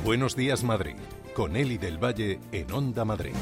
Buenos días, Madrid, con Eli del Valle en Onda Madrid.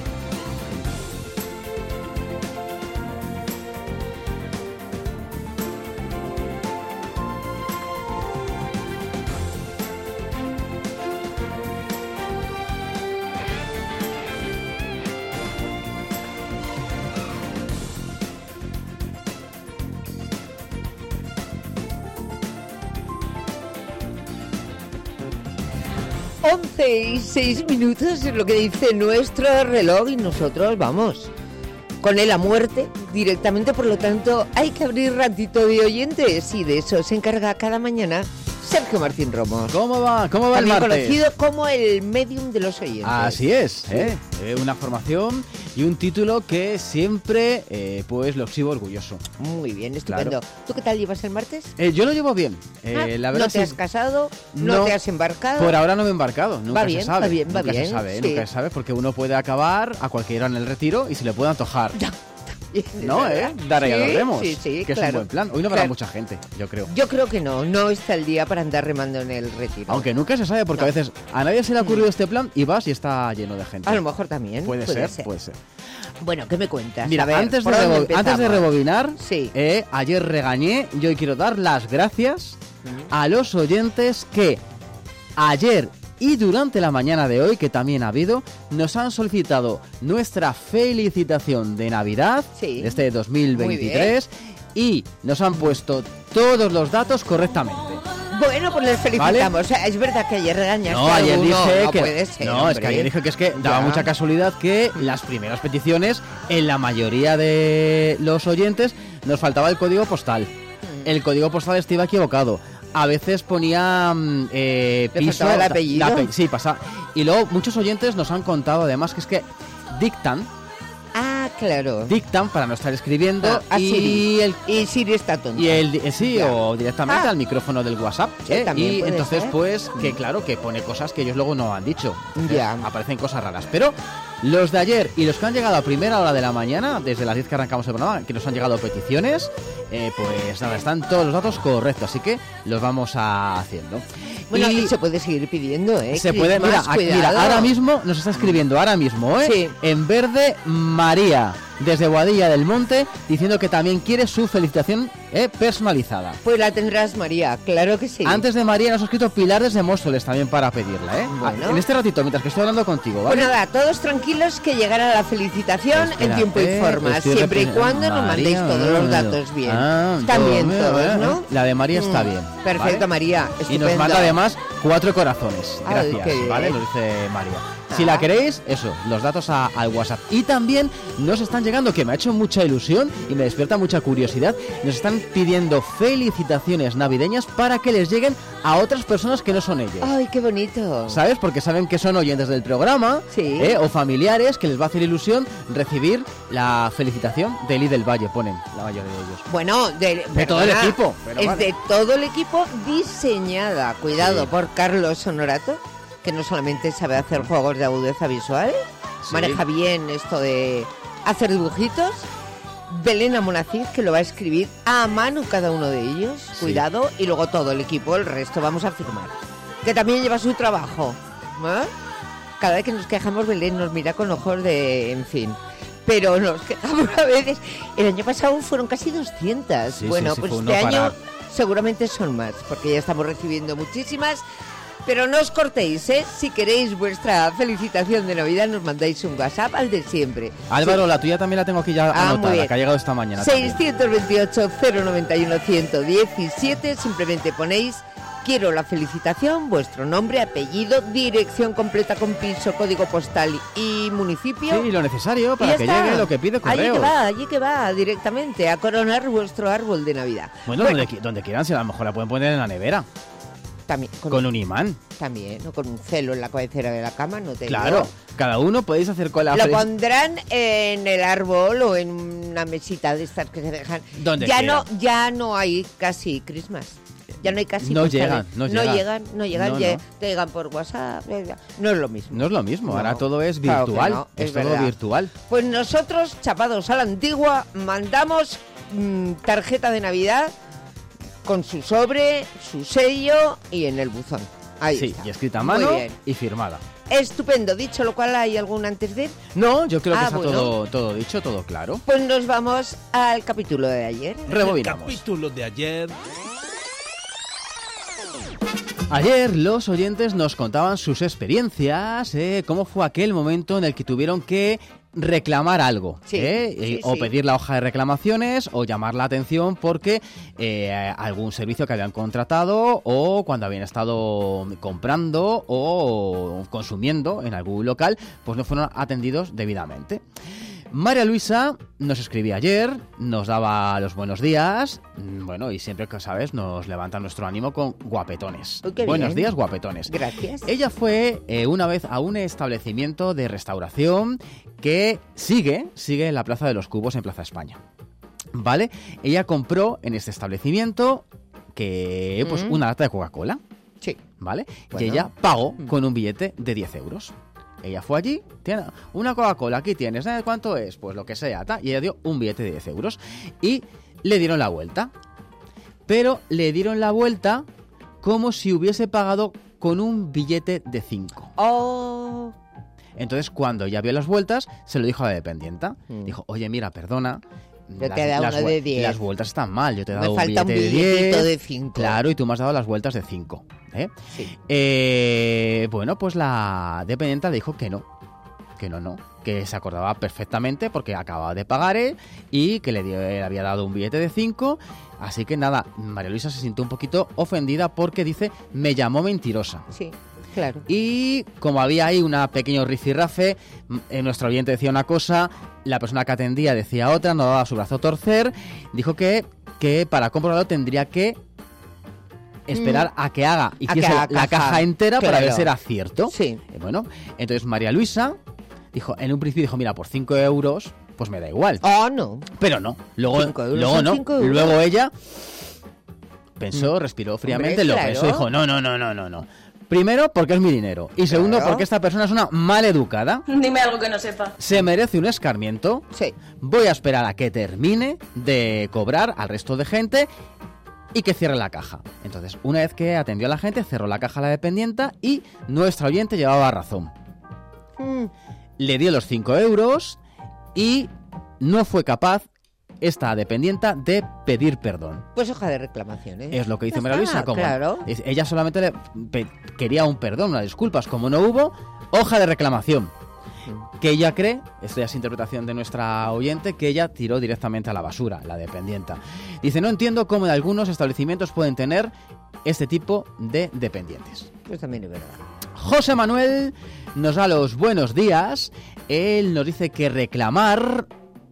Y 6 minutos es lo que dice nuestro reloj y nosotros vamos con él a muerte directamente, por lo tanto hay que abrir ratito de oyentes y de eso se encarga cada mañana Sergio Martín Romo. ¿Cómo va el martes? También conocido como el medium de los oyentes. Así es, una formación y un título que siempre pues lo exhibo orgulloso. Muy bien, estupendo. Claro. ¿Tú qué tal llevas el martes? Yo lo llevo bien. La verdad ¿No te has casado? ¿No te has embarcado? Por ahora no me he embarcado, nunca se sabe. Va bien, Nunca se sabe, porque uno puede acabar a cualquier hora en el retiro y se le puede antojar. ¿No, Dar ahí a los remos, sí, que claro, es un buen plan. Hoy no habrá mucha gente, yo creo. Yo creo que no está el día para andar remando en el retiro. Aunque nunca se sabe, porque a veces a nadie se le ha ocurrido este plan y vas y está lleno de gente. A lo mejor también. Puede ser. Bueno, ¿qué me cuentas? Mira, a ver, antes de rebobinar, ayer regañé, yo hoy quiero dar las gracias a los oyentes que ayer y durante la mañana de hoy, que también ha habido, nos han solicitado nuestra felicitación de Navidad, de este 2023, y nos han puesto todos los datos correctamente. Bueno, pues les felicitamos. ¿Vale? Es verdad que ayer regañaste a ayer alguno. Dije no que puede ser, no, hombre. Es que ayer dije que es que daba mucha casualidad que las primeras peticiones, en la mayoría de los oyentes, nos faltaba el código postal. El código postal estaba equivocado. A veces ponía piso, el apellido. Sí, pasa. Y luego muchos oyentes nos han contado además que es que dictan. Ah, claro. Dictan para no estar escribiendo y Siri está tonta. O directamente al micrófono del WhatsApp. Y entonces ser. Pues que claro, que pone cosas que ellos luego no han dicho. Ya. Aparecen cosas raras. Pero los de ayer y los que han llegado a primera hora de la mañana, desde las 10 que arrancamos el programa, que nos han llegado peticiones, pues nada, están todos los datos correctos, así que los vamos haciendo. Bueno, y se puede seguir pidiendo, Se puede, mira, ahora mismo nos está escribiendo, Sí. En verde, María, desde Boadilla del Monte, diciendo que también quiere su felicitación personalizada. Pues la tendrás, María, claro que sí. Antes de María nos ha escrito Pilar desde Móstoles también para pedirla, Bueno. En este ratito, mientras que estoy hablando contigo, ¿vale? Pues nada, todos tranquilos que llegará la felicitación en tiempo y forma, siempre y cuando nos mandéis todos los datos bien. Están bien todos, ¿no? La de María está bien. Perfecto, ¿vale? María, estupendo. Y nos manda además 4 corazones. Gracias, ¿vale? Nos dice María. Si la queréis, eso, los datos al WhatsApp. Y también nos están llegando, que me ha hecho mucha ilusión y me despierta mucha curiosidad, nos están pidiendo felicitaciones navideñas para que les lleguen a otras personas que no son ellos. ¡Ay, qué bonito! ¿Sabes? Porque saben que son oyentes del programa, o familiares, que les va a hacer ilusión recibir la felicitación de Eli del Valle, ponen la mayoría de ellos. Bueno, de todo el equipo. De todo el equipo, diseñada, cuidado, por Carlos Honorato, que no solamente sabe hacer juegos de agudeza visual, maneja bien esto de hacer dibujitos. Belén Amonacid, que lo va a escribir a mano cada uno de ellos, cuidado, y luego todo el equipo, el resto vamos a firmar, que también lleva su trabajo, ¿eh? Cada vez que nos quejamos, Belén nos mira con ojos de, en fin, pero nos quejamos a veces. El año pasado fueron casi 200, pues este año seguramente son más, porque ya estamos recibiendo muchísimas. Pero no os cortéis, si queréis vuestra felicitación de Navidad, nos mandáis un WhatsApp al de siempre. Álvaro, la tuya también la tengo aquí ya anotada, que ha llegado esta mañana. 628-091-117, simplemente ponéis quiero la felicitación, vuestro nombre, apellido, dirección completa con piso, código postal y municipio. Sí, lo necesario para que llegue lo que pide correo. Allí que va, directamente, a coronar vuestro árbol de Navidad. Bueno, donde quieran, si a lo mejor la pueden poner en la nevera. También, con un imán. También, o con un celo en la cabecera de la cama, no te Claro, digo. cada uno podéis hacer con la... Lo pondrán en el árbol o en una mesita de estas que se dejan. Donde ya no hay casi Christmas. Ya no hay casi no llegan, no. Te llegan por WhatsApp. No es lo mismo. No es lo mismo, ahora todo es virtual. Claro es todo virtual. Pues nosotros, chapados a la antigua, mandamos tarjeta de Navidad con su sobre, su sello y en el buzón. Ahí sí, está. y escrita a mano y firmada. Estupendo. Dicho lo cual, ¿hay algún antes de? No, yo creo que está bueno. todo dicho, todo claro. Pues nos vamos al capítulo de ayer. Rebobinamos. El capítulo de ayer. Ayer los oyentes nos contaban sus experiencias, cómo fue aquel momento en el que tuvieron que reclamar algo, o pedir la hoja de reclamaciones o llamar la atención porque algún servicio que habían contratado o cuando habían estado comprando o consumiendo en algún local, pues no fueron atendidos debidamente. María Luisa nos escribía ayer, nos daba los buenos días, bueno, y siempre que sabes nos levanta nuestro ánimo con guapetones. Uy, buenos días, guapetones. Gracias. Ella fue una vez a un establecimiento de restauración que sigue en la Plaza de los Cubos en Plaza España. ¿Vale? Ella compró en este establecimiento que pues una lata de Coca-Cola. Sí. ¿Vale? Bueno. Y ella pagó con un billete de 10 euros. Ella fue allí, tiene una Coca-Cola, aquí tienes, ¿cuánto es? Pues lo que sea, y ella dio un billete de 10 euros y le dieron la vuelta. Pero le dieron la vuelta como si hubiese pagado con un billete de 5. Oh. Entonces, cuando ya vio las vueltas, se lo dijo a la dependienta. Dijo, oye, mira, perdona, Yo te he dado uno de 10. Las vueltas están mal, yo te he dado Me falta un billetito de 5. Claro, y tú me has dado las vueltas de 5. Sí. Bueno, pues la dependiente le dijo que no, que se acordaba perfectamente porque acababa de pagar él y que le había dado un billete de 5. Así que nada, María Luisa se sintió un poquito ofendida porque dice, me llamó mentirosa. Sí, claro. Y como había ahí una pequeño rifirrafe, nuestro oyente decía una cosa, la persona que atendía decía otra, no daba su brazo a torcer, dijo que para comprobarlo tendría que esperar a que hiciese la caja entera, claro, para ver si era cierto. Sí. Bueno, entonces María Luisa dijo, en un principio dijo, mira, por 5 euros, pues me da igual. Oh, no. Pero no. Luego 5 euros no. 5 euros. Luego ella pensó, respiró fríamente, Hombre, lo claro. pensó y dijo, no. Primero, porque es mi dinero. Y segundo, Claro. porque esta persona es una maleducada. Dime algo que no sepa. Se merece un escarmiento. Sí. Voy a esperar a que termine de cobrar al resto de gente y que cierre la caja. Entonces, una vez que atendió a la gente, cerró la caja a la dependienta y nuestra oyente llevaba razón. Le dio los 5 euros y no fue capaz esta dependienta de pedir perdón. Pues hoja de reclamaciones. Es lo que dice Ya María está, Luisa. Como claro. ella solamente quería un perdón, unas disculpas. Como no hubo, hoja de reclamación. Que ella cree, esta es interpretación de nuestra oyente, que ella tiró directamente a la basura, la dependienta. Dice, no entiendo cómo en algunos establecimientos pueden tener este tipo de dependientes. Pues también es verdad. José Manuel nos da los buenos días. Él nos dice que reclamar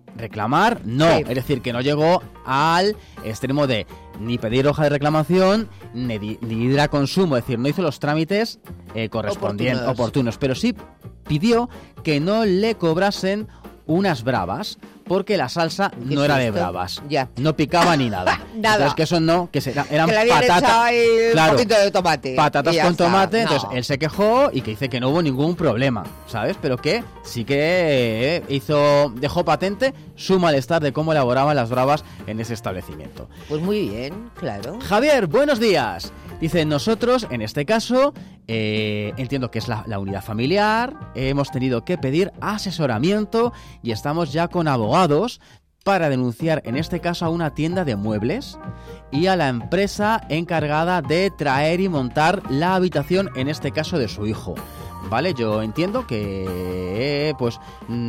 no, Sí. es decir, que no llegó al extremo de ni pedir hoja de reclamación ni ir a consumo, es decir, no hizo los trámites correspondientes, oportunos, pero sí pidió que no le cobrasen unas bravas, porque la salsa no era de bravas, no picaba ni nada. Nada. Entonces que eso no, eran que le habían echado patatas, ahí un poquito de tomate. patatas y ya con está. tomate. No. Entonces él se quejó y que dice que no hubo ningún problema, ¿sabes? Pero que sí que dejó patente su malestar de cómo elaboraban las bravas en ese establecimiento. Pues muy bien, claro. Javier, buenos días. Dice, nosotros, en este caso, entiendo que es la unidad familiar, hemos tenido que pedir asesoramiento y estamos ya con abogados para denunciar, en este caso, a una tienda de muebles y a la empresa encargada de traer y montar la habitación, en este caso, de su hijo. Vale, yo entiendo que pues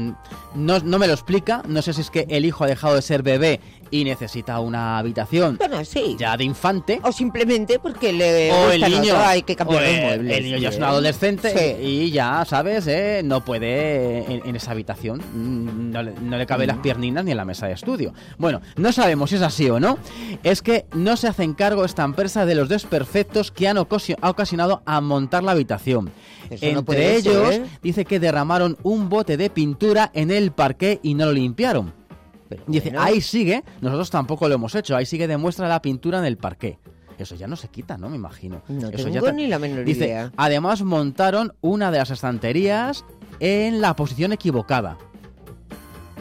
no me lo explica, no sé si es que el hijo ha dejado de ser bebé y necesita una habitación ya de infante, o simplemente porque le o el niño hay que cambiar los muebles. El niño ya es un adolescente y ya, ¿sabes? No puede en esa habitación, no le cabe las pierninas ni en la mesa de estudio. Bueno, no sabemos si es así o no. Es que no se hacen cargo esta empresa de los desperfectos que han ocasionado a montar la habitación. Entre ellos, dice que derramaron un bote de pintura en el parqué y no lo limpiaron. Dice, ahí sigue, nosotros tampoco lo hemos hecho, ahí sigue, demuestra la pintura en el parqué. Eso ya no se quita, ¿no? Me imagino. No Eso tengo ya ni la menor dice, idea. Además montaron una de las estanterías en la posición equivocada.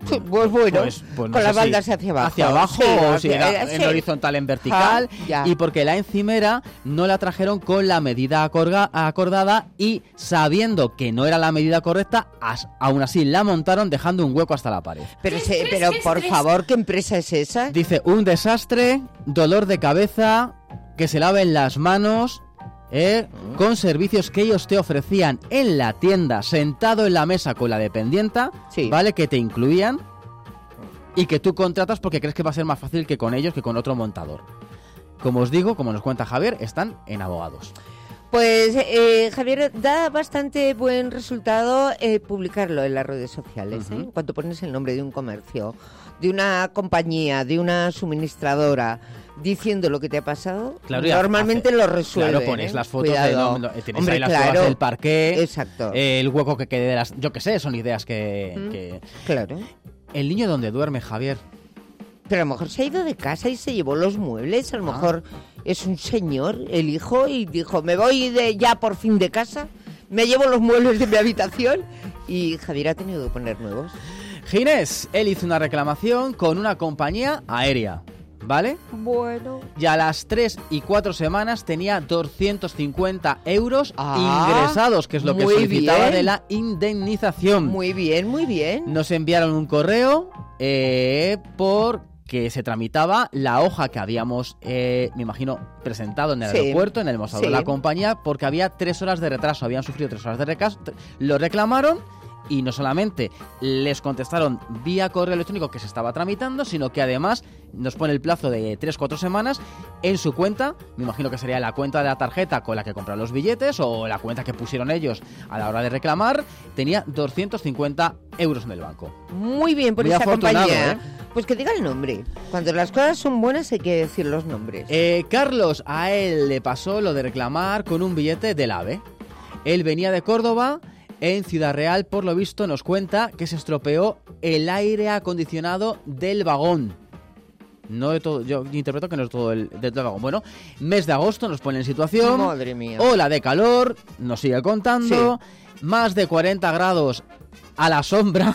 Pues bueno, pues con las bandas hacia abajo. Hacia abajo, o si era en horizontal, en vertical. Y porque la encimera no la trajeron con la medida acordada y sabiendo que no era la medida correcta, aún así la montaron dejando un hueco hasta la pared. Pero por favor, ¿qué empresa es esa? Dice, un desastre, dolor de cabeza, que se laven las manos... con servicios que ellos te ofrecían en la tienda, sentado en la mesa con la dependienta, ¿vale? Que te incluían y que tú contratas porque crees que va a ser más fácil que con ellos, que con otro montador. Como os digo, como nos cuenta Javier, están en Abogados. Pues Javier, da bastante buen resultado publicarlo en las redes sociales. Cuando pones el nombre de un comercio, de una compañía, de una suministradora, diciendo lo que te ha pasado, claro, normalmente lo resuelven. Claro, pones las fotos, tienes ahí las fotos del parqué, exacto, el hueco que quede de las... Yo qué sé, son ideas que... Claro. ¿El niño dónde duerme, Javier? Pero a lo mejor se ha ido de casa y se llevó los muebles, a lo mejor es un señor, el hijo, y dijo, me voy ya por fin de casa, me llevo los muebles de mi habitación, y Javier ha tenido que poner nuevos. Ginés, él hizo una reclamación con una compañía aérea, ¿vale? Bueno. Y a las 3 y 4 semanas tenía 250 euros ingresados, que es lo que solicitaba de la indemnización. Muy bien, muy bien. Nos enviaron un correo porque se tramitaba la hoja que habíamos, me imagino, presentado en el aeropuerto, en el mostrador de la compañía, porque había 3 horas de retraso, habían sufrido 3 horas de retraso, lo reclamaron. Y no solamente les contestaron vía correo electrónico que se estaba tramitando, sino que además nos pone el plazo de 3-4 semanas en su cuenta. Me imagino que sería la cuenta de la tarjeta con la que compraron los billetes o la cuenta que pusieron ellos a la hora de reclamar. Tenía 250 euros en el banco. Muy bien por esa compañía. Pues que diga el nombre. Cuando las cosas son buenas hay que decir los nombres. Carlos, a él le pasó lo de reclamar con un billete del AVE. Él venía de Córdoba. En Ciudad Real, por lo visto, nos cuenta que se estropeó el aire acondicionado del vagón. No de todo, yo interpreto que no es todo del vagón. Bueno, mes de agosto nos pone en situación. Madre mía. Ola de calor, nos sigue contando. Sí. Más de 40 grados a la sombra.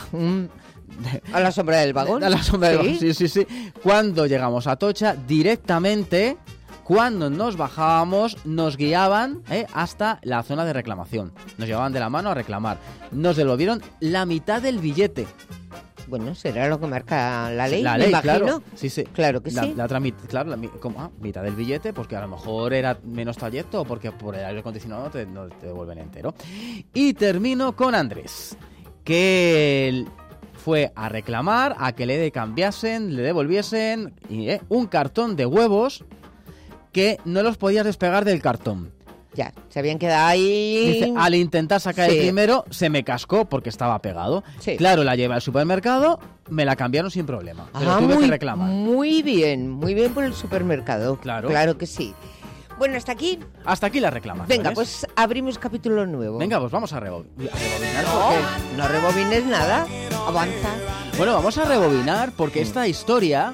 ¿A la sombra del vagón? A la sombra del vagón, sí. Cuando llegamos a Atocha, directamente... Cuando nos bajábamos, nos guiaban hasta la zona de reclamación. Nos llevaban de la mano a reclamar. Nos devolvieron la mitad del billete. Bueno, será lo que marca la ley, me imagino. Claro. Sí. Claro que sí. La otra mitad del billete, pues que a lo mejor era menos trayecto o porque por el aire acondicionado no te devuelven entero. Y termino con Andrés, que fue a reclamar, a que le devolviesen un cartón de huevos que no los podías despegar del cartón. Ya, se habían quedado ahí... Dice, al intentar sacar el primero, se me cascó porque estaba pegado. Sí. Claro, la llevé al supermercado, me la cambiaron sin problema. Pero tuve que reclamar. Muy bien por el supermercado. Claro que sí. Bueno, ¿hasta aquí? Hasta aquí la reclamación. Venga, pues abrimos capítulo nuevo. Venga, pues vamos a rebobinar. No rebobines nada, avanza. Bueno, vamos a rebobinar porque esta historia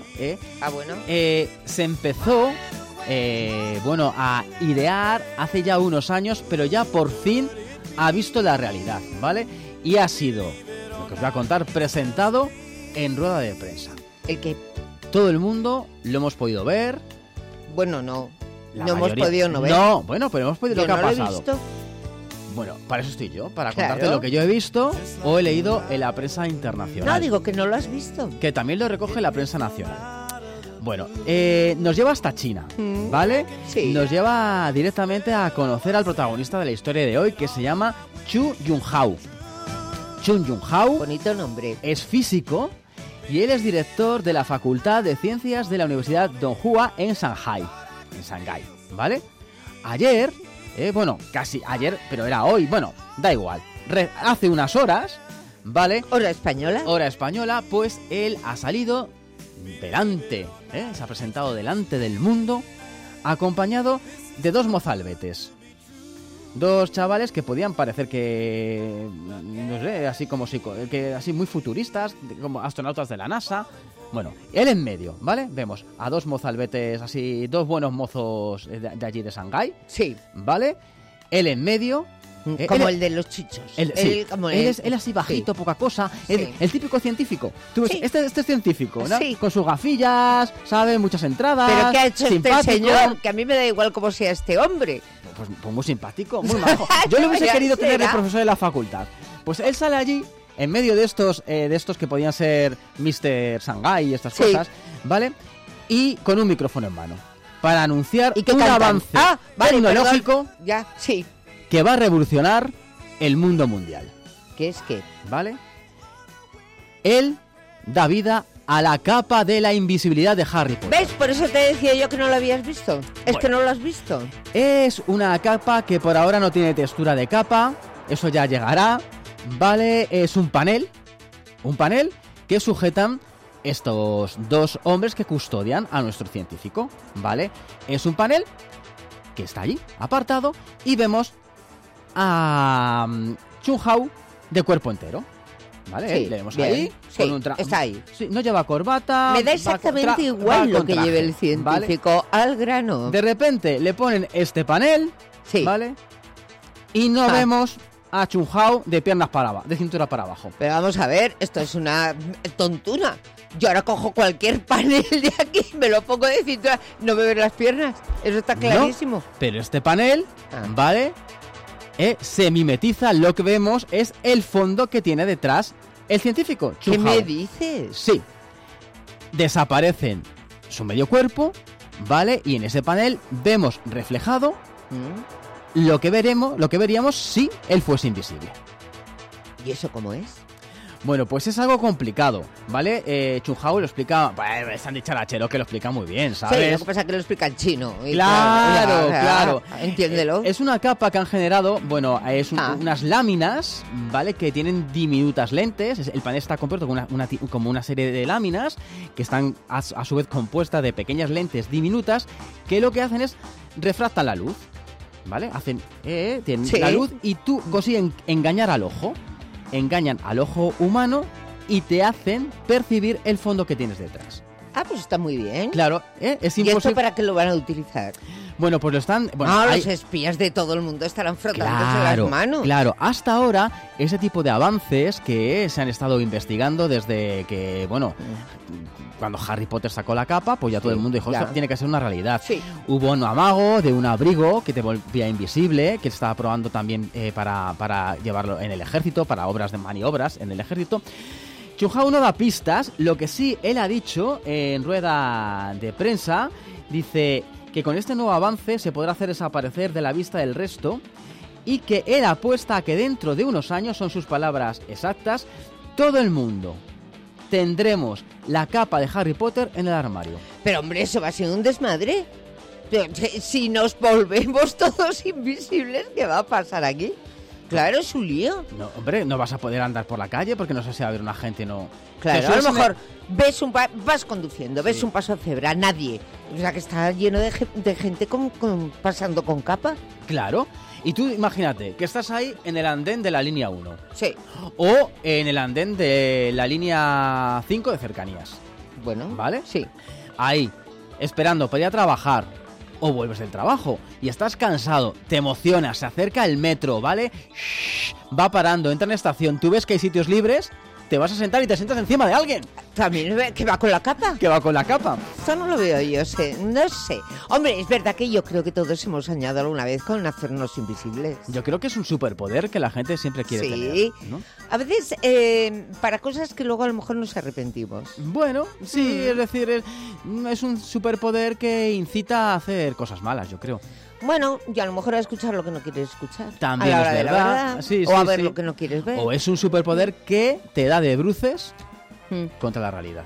se empezó... a idear hace ya unos años, pero ya por fin ha visto la realidad, ¿vale? Y ha sido, lo que os voy a contar, presentado en rueda de prensa. ¿El qué? Todo el mundo lo hemos podido ver. Bueno, no hemos podido no ver. No, bueno, pero hemos podido lo que ha pasado. Lo he visto. Bueno, para eso estoy yo, para contarte lo que yo he visto o he leído en la prensa internacional. No, digo que no lo has visto. Que también lo recoge la prensa nacional. Bueno, nos lleva hasta China, ¿vale? Sí. Nos lleva directamente a conocer al protagonista de la historia de hoy, que se llama Chu Junhao. Chu Junhao. Bonito nombre. Es físico y él es director de la Facultad de Ciencias de la Universidad Donghua en Shanghái, ¿vale? Ayer, casi ayer, pero era hoy, bueno, da igual. Hace unas horas, ¿vale? Hora española, pues él ha salido delante, se ha presentado delante del mundo, acompañado de 2 mozalbetes. 2 chavales que podían parecer que, no sé, así como que así muy futuristas, como astronautas de la NASA. Bueno, él en medio, ¿vale? Vemos a 2 mozalbetes así, 2 buenos mozos de allí de Shanghái. Sí. ¿Vale? Él en medio Como el de los chichos. Él es así bajito, poca cosa. Sí. El típico científico. Tú ves, este es científico, ¿no? Sí. Con sus gafillas, sabe, muchas entradas. ¿Pero qué ha hecho simpático. este señor? Que a mí me da igual cómo sea este hombre. Pues muy simpático, muy majo. Yo lo hubiese querido tener de profesor de la facultad. Pues él sale allí, en medio de estos que podían ser Mr. Shanghai y estas cosas, ¿vale? Y con un micrófono en mano. Para anunciar un avance tecnológico que va a revolucionar el mundo mundial. ¿Qué es qué? ¿Vale? Él da vida a la capa de la invisibilidad de Harry Potter. ¿Ves? Por eso te decía yo que no lo habías visto. Es que no lo has visto. Es una capa que por ahora no tiene textura de capa. Eso ya llegará. ¿Vale? Es un panel que sujetan estos dos hombres que custodian a nuestro científico, ¿vale? Es un panel que está allí, apartado, y vemos a Chun Hao de cuerpo entero, ¿vale? Sí, le vemos bien, ahí. sí, está ahí. Sí, no lleva corbata. Me da exactamente igual lo que lleve el científico, ¿vale? Al grano. De repente le ponen este panel, ¿vale? Y no vemos a Chun Hao de piernas para abajo, de cintura para abajo. Pero vamos a ver, esto es una tontura. Yo ahora cojo cualquier panel de aquí, me lo pongo de cintura, no me ven las piernas. Eso está clarísimo. No, pero este panel, ¿vale? Se mimetiza, lo que vemos es el fondo que tiene detrás el científico, Chun Hao. ¿Qué me dices? Sí. Desaparecen su medio cuerpo, ¿vale? Y en ese panel vemos reflejado lo que veríamos si él fuese invisible. ¿Y eso cómo es? Bueno, pues es algo complicado, ¿vale? Chun Hao lo explica, pues Sandy Charachero que lo explica muy bien, ¿sabes? Sí, lo que pasa es que lo explica en chino. Claro. Entiéndelo. Es una capa que han generado, bueno, es unas láminas, ¿vale? Que tienen diminutas lentes. El panel está compuesto con como una serie de láminas que están a su vez compuestas de pequeñas lentes diminutas que lo que hacen es refractan la luz, ¿vale? Tienen la luz y tú consiguen engañar al ojo. Engañan al ojo humano y te hacen percibir el fondo que tienes detrás. Ah, pues está muy bien. Claro, es imposible. ¿Y esto para qué lo van a utilizar? Bueno, pues lo están... Bueno, los espías de todo el mundo estarán frotándose las manos. Claro, hasta ahora ese tipo de avances que se han estado investigando desde que, bueno... Cuando Harry Potter sacó la capa, pues ya todo el mundo dijo, esto tiene que ser una realidad. Sí. Hubo un amago de un abrigo que te volvía invisible, que estaba probando también para llevarlo en el ejército, para obras de maniobras en el ejército. Chun Hao no da pistas, lo que sí él ha dicho en rueda de prensa, dice que con este nuevo avance se podrá hacer desaparecer de la vista el resto y que él apuesta a que dentro de unos años, son sus palabras exactas, todo el mundo tendremos la capa de Harry Potter en el armario. Pero hombre, eso va a ser un desmadre. Si nos volvemos todos invisibles, ¿qué va a pasar aquí? Claro, es un lío. No, hombre, no vas a poder andar por la calle porque no sé si va a haber una gente, no... Claro, a lo mejor vas conduciendo, ves un paso de cebra, nadie. O sea, que está lleno de gente pasando con capa. Claro. Y tú imagínate que estás ahí en el andén de la línea 1. Sí. O en el andén de la línea 5 de cercanías. Bueno. ¿Vale? Sí. Ahí, esperando para ir a trabajar. O vuelves del trabajo y estás cansado, te emocionas, se acerca el metro, ¿vale? Va parando, entra en estación, tú ves que hay sitios libres, te vas a sentar y te sientas encima de alguien. ¿También que va con la capa? Que va con la capa. Esto no lo veo yo, no sé. Hombre, es verdad que yo creo que todos hemos soñado alguna vez con hacernos invisibles. Yo creo que es un superpoder que la gente siempre quiere tener, ¿no? A veces para cosas que luego a lo mejor nos arrepentimos. Bueno, sí, es decir, es un superpoder que incita a hacer cosas malas, yo creo. Bueno, y a lo mejor a escuchar lo que no quieres escuchar. También a la hora es de la verdad. Sí, o a ver lo que no quieres ver. O es un superpoder que te da de bruces contra la realidad.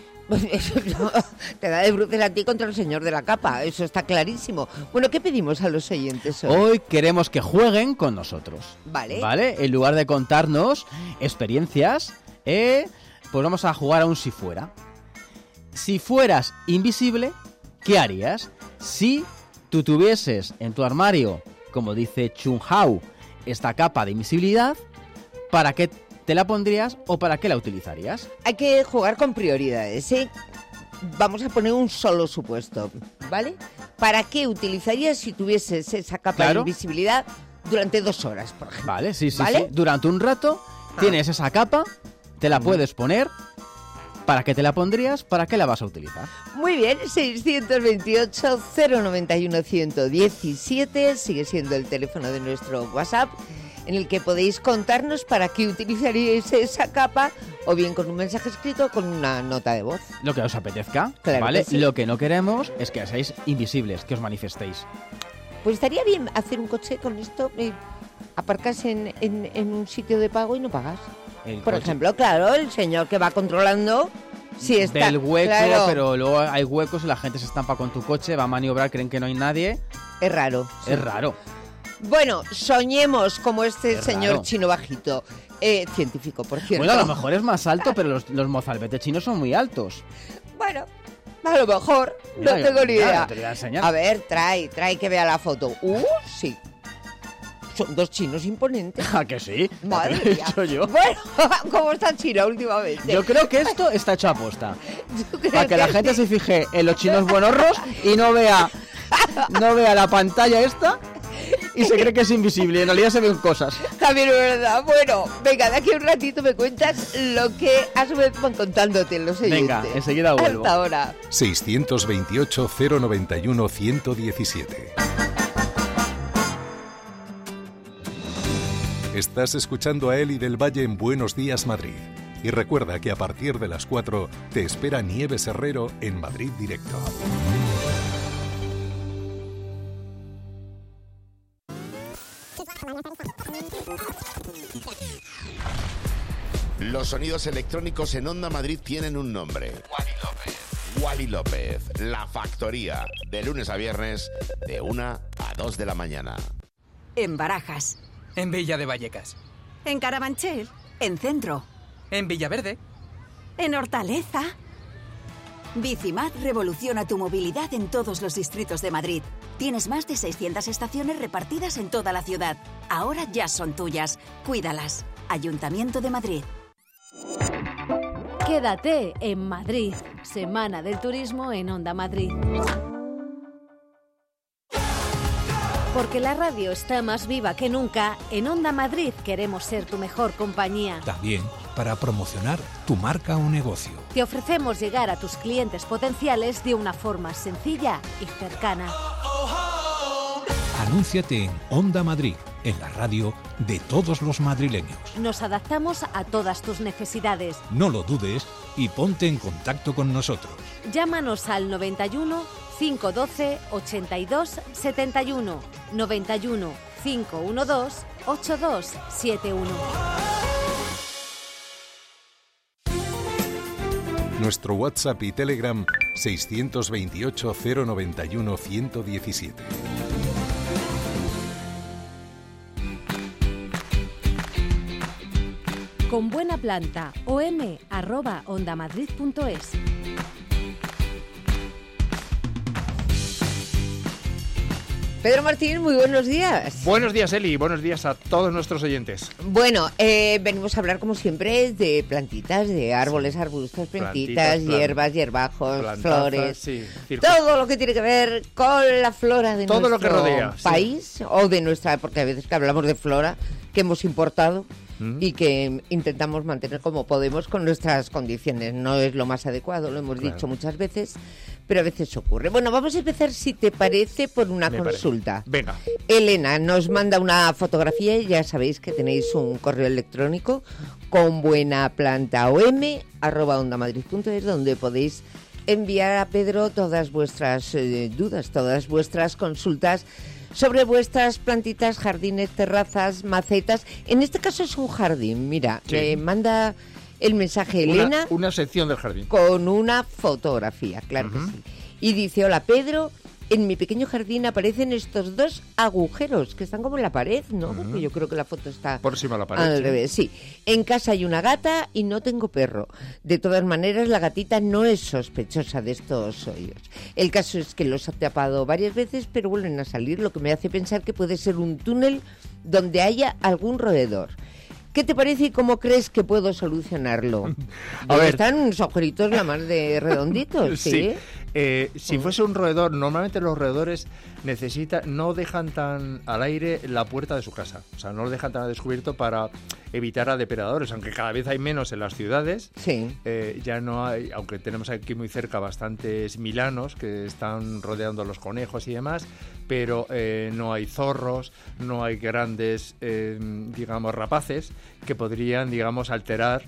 Te da de bruces a ti contra el señor de la capa, eso está clarísimo. Bueno, ¿qué pedimos a los oyentes hoy? Hoy queremos que jueguen con nosotros. Vale. En lugar de contarnos experiencias, pues vamos a jugar a un si fuera. Si fueras invisible, ¿qué harías? Si tú tuvieses en tu armario, como dice Chun Hao, esta capa de invisibilidad, ¿para qué te la pondrías o para qué la utilizarías? Hay que jugar con prioridades, ¿eh? Vamos a poner un solo supuesto, ¿vale? ¿Para qué utilizarías si tuvieses esa capa de invisibilidad? durante 2 horas, por ejemplo. Vale, sí. ¿Vale? Durante un rato tienes esa capa, te la puedes poner. ¿Para qué te la pondrías? ¿Para qué la vas a utilizar? Muy bien, 628-091-117 sigue siendo el teléfono de nuestro WhatsApp, en el que podéis contarnos para qué utilizaríais esa capa, o bien con un mensaje escrito o con una nota de voz. Lo que os apetezca, Claro, ¿vale? que sí. Lo que no queremos es que seáis invisibles, que os manifestéis. Pues estaría bien hacer un coche con esto, aparcas en un sitio de pago y no pagas. Por ejemplo, claro, el señor que va controlando si está... Del hueco, claro, pero luego hay huecos y la gente se estampa con tu coche, va a maniobrar, creen que no hay nadie. es raro. Sí. Es raro. Bueno, soñemos como este Es señor raro. chino bajito, científico, por cierto. Bueno, a lo mejor es más alto, pero los mozalbetes chinos son muy altos. Bueno, a lo mejor, Mira, no tengo ni idea. te voy a enseñar. A ver, trae que vea la foto. Sí. Son 2 chinos imponentes. ¿A que sí? Madre Lo que he mía. dicho yo. Bueno, ¿cómo está China últimamente? Yo creo que esto está hecho a posta. ¿Tú crees Para que la gente sí? se fije en los chinos buenorros y no vea la pantalla esta y se cree que es invisible. En realidad se ven cosas. También es verdad. Bueno, venga, de aquí a un ratito me cuentas lo que a su vez van contándote los oyentes. Venga, enseguida vuelvo. Hasta ahora. 628-091-117. Estás escuchando a Eli del Valle en Buenos Días Madrid. Y recuerda que a partir de las 4 te espera Nieves Herrero en Madrid Directo. Los sonidos electrónicos en Onda Madrid tienen un nombre. Wally López, La Factoría, de lunes a viernes, de 1 a 2 de la mañana. En Barajas. En Villa de Vallecas. En Carabanchel. En Centro. En Villaverde. En Hortaleza. Bicimad revoluciona tu movilidad en todos los distritos de Madrid. Tienes más de 600 estaciones repartidas en toda la ciudad. Ahora ya son tuyas. Cuídalas. Ayuntamiento de Madrid. Quédate en Madrid. Semana del Turismo en Onda Madrid. Porque la radio está más viva que nunca, en Onda Madrid queremos ser tu mejor compañía. También para promocionar tu marca o negocio. Te ofrecemos llegar a tus clientes potenciales de una forma sencilla y cercana. Anúnciate en Onda Madrid, en la radio de todos los madrileños. Nos adaptamos a todas tus necesidades. No lo dudes y ponte en contacto con nosotros. Llámanos al 91 512 82 71, 91 512 8271. Nuestro WhatsApp y Telegram 628-091-117. Con buena planta, om@ondamadrid.es. Pedro Martín, muy buenos días. Buenos días, Eli. Buenos días a todos nuestros oyentes. Bueno, venimos a hablar como siempre de plantitas, de árboles, arbustos, plantitas, hierbas, hierbajos, flores, sí, todo lo que tiene que ver con la flora de todo nuestro lo que rodea, país o de nuestra, porque a veces que hablamos de flora que hemos importado y que intentamos mantener como podemos con nuestras condiciones. No es lo más adecuado, lo hemos dicho muchas veces, pero a veces ocurre. Bueno, vamos a empezar, si te parece, por una consulta. Venga. Elena nos manda una fotografía y ya sabéis que tenéis un correo electrónico con buenaplantaom@ondamadrid.es, donde podéis enviar a Pedro todas vuestras dudas, todas vuestras consultas sobre vuestras plantitas, jardines, terrazas, macetas. En este caso es un jardín, mira, me manda el mensaje Elena. Una sección del jardín. Con una fotografía, claro que sí. Y dice, hola Pedro, en mi pequeño jardín aparecen estos 2 agujeros que están como en la pared, ¿no? Porque yo creo que la foto está por encima de la pared. Al revés, sí. En casa hay una gata y no tengo perro. De todas maneras, la gatita no es sospechosa de estos hoyos. El caso es que los ha tapado varias veces, pero vuelven a salir, lo que me hace pensar que puede ser un túnel donde haya algún roedor. ¿Qué te parece y cómo crees que puedo solucionarlo? A ver. Están unos agujeritos la más de redonditos, ¿sí? Si fuese un roedor, normalmente los roedores no dejan tan al aire la puerta de su casa. O sea, no lo dejan tan a descubierto para evitar a depredadores, aunque cada vez hay menos en las ciudades. Sí. Ya no hay, aunque tenemos aquí muy cerca bastantes milanos que están rodeando los conejos y demás, pero no hay zorros, no hay grandes, digamos, rapaces que podrían, digamos, alterar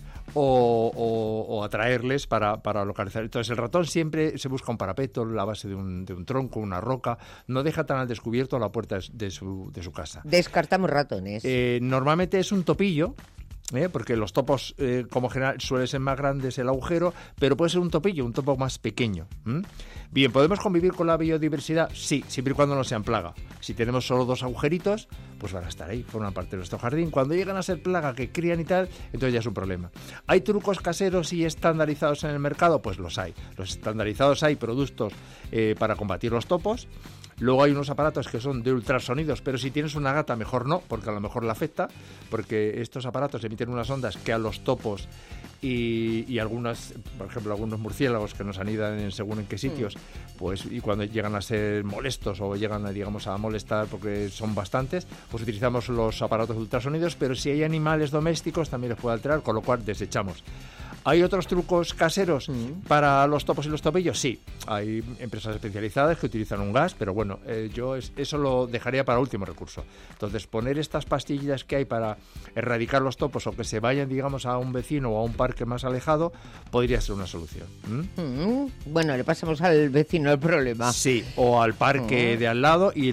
o atraerles para localizar. Entonces el ratón siempre se busca un parapeto, la base de un tronco, una roca, no deja tan al descubierto la puerta de su casa. Descartamos ratones. Normalmente es un topillo, porque los topos, como general, suele ser más grandes el agujero, pero puede ser un topillo, un topo más pequeño. Bien, ¿podemos convivir con la biodiversidad? Sí, siempre y cuando no sean plaga. Si tenemos solo 2 agujeritos, pues van a estar ahí, forman parte de nuestro jardín. Cuando llegan a ser plaga, que crían y tal, entonces ya es un problema. ¿Hay trucos caseros y estandarizados en el mercado? Pues los hay. Los estandarizados hay productos para combatir los topos. Luego hay unos aparatos que son de ultrasonidos, pero si tienes una gata mejor no, porque a lo mejor la afecta, porque estos aparatos emiten unas ondas que a los topos y algunas, por ejemplo, algunos murciélagos que nos anidan según en qué sitios, pues y cuando llegan a ser molestos o llegan a molestar porque son bastantes, pues utilizamos los aparatos de ultrasonidos, pero si hay animales domésticos también les puede alterar, con lo cual desechamos. ¿Hay otros trucos caseros para los topos y los topillos? Sí, hay empresas especializadas que utilizan un gas, pero bueno, yo eso lo dejaría para último recurso. Entonces, poner estas pastillas que hay para erradicar los topos o que se vayan, digamos, a un vecino o a un parque más alejado, podría ser una solución. Bueno, le pasamos al vecino el problema. Sí, o al parque de al lado y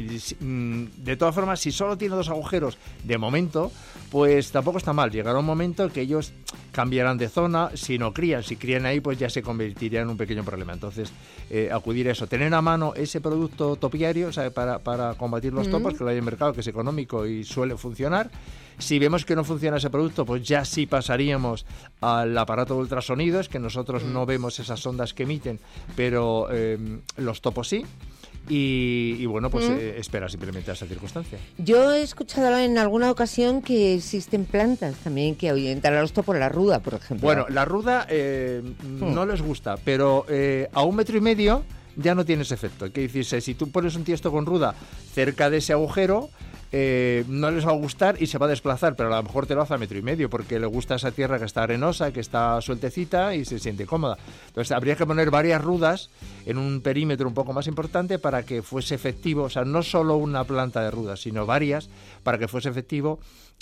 de todas formas, si solo tiene 2 agujeros de momento, pues tampoco está mal. Llegará un momento que ellos cambiarán de zona, si crían ahí, pues ya se convertiría en un pequeño problema. Entonces, acudir a eso, tener a mano ese producto topiario, ¿sabe? Para combatir los topos, que lo hay en el mercado, que es económico y suele funcionar. Si vemos que no funciona ese producto, pues ya sí pasaríamos al aparato de ultrasonidos, que nosotros no vemos esas ondas que emiten, pero los topos sí. Y bueno, pues espera simplemente a esa circunstancia. Yo he escuchado en alguna ocasión que existen plantas también que ahuyentan a los topos, la ruda, por ejemplo. Bueno, la ruda no les gusta, pero a 1,5 metros ya no tiene ese efecto. ¿Qué decirse? Si tú pones un tiesto con ruda cerca de ese agujero, no les va a gustar y se va a desplazar, pero a lo mejor te lo hace a 1,5 metros porque le gusta esa tierra que está arenosa, que está sueltecita y se siente cómoda. Entonces habría que poner varias rudas en un perímetro un poco más importante para que fuese efectivo, o sea, no solo una planta de rudas, sino varias para que fuese efectivo.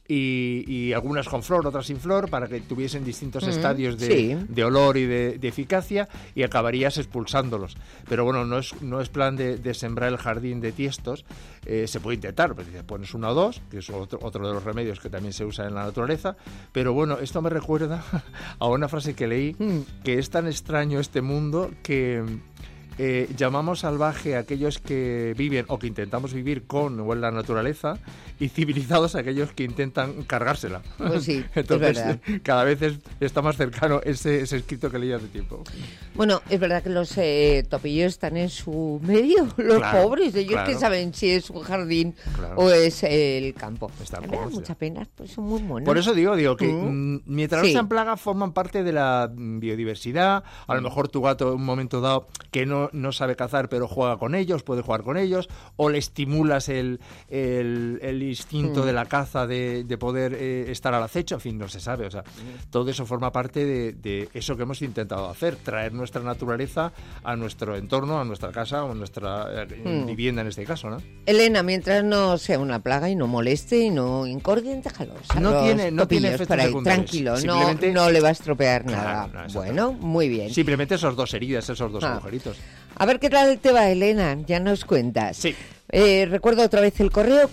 Y algunas con flor, otras sin flor, para que tuviesen distintos estadios de olor y de eficacia, y acabarías expulsándolos. Pero bueno, no es plan de sembrar el jardín de tiestos. Se puede intentar, pues pones 1 o 2, que es otro de los remedios que también se usa en la naturaleza. Pero bueno, esto me recuerda a una frase que leí, que es tan extraño este mundo que llamamos salvaje a aquellos que viven o que intentamos vivir con o en la naturaleza, y civilizados a aquellos que intentan cargársela. Pues sí, entonces es verdad. Cada vez está más cercano ese escrito que leí hace tiempo. Bueno, es verdad que los topillos están en su medio, los pobres, ellos que saben si es un jardín o es el campo. Me da mucha pena, pues son muy monos. Por eso digo que mientras no sean plagas, forman parte de la biodiversidad. A lo mejor tu gato en un momento dado que no sabe cazar, pero juega con ellos, puede jugar con ellos, o le estimulas el instinto de la caza, de poder estar al acecho, en fin, no se sabe. O sea, todo eso forma parte de eso que hemos intentado hacer, traer nuestra naturaleza a nuestro entorno, a nuestra casa o a nuestra vivienda en este caso, ¿no? Elena, mientras no sea una plaga y no moleste y no incordien, déjalos. No tiene efectos secundarios. Tranquilo, no le va a estropear nada. Bueno, muy bien. Simplemente esos 2 heridas, esos 2 agujeritos. A ver qué tal te va, Elena, ya nos cuentas. Sí. Recuerdo otra vez el correo,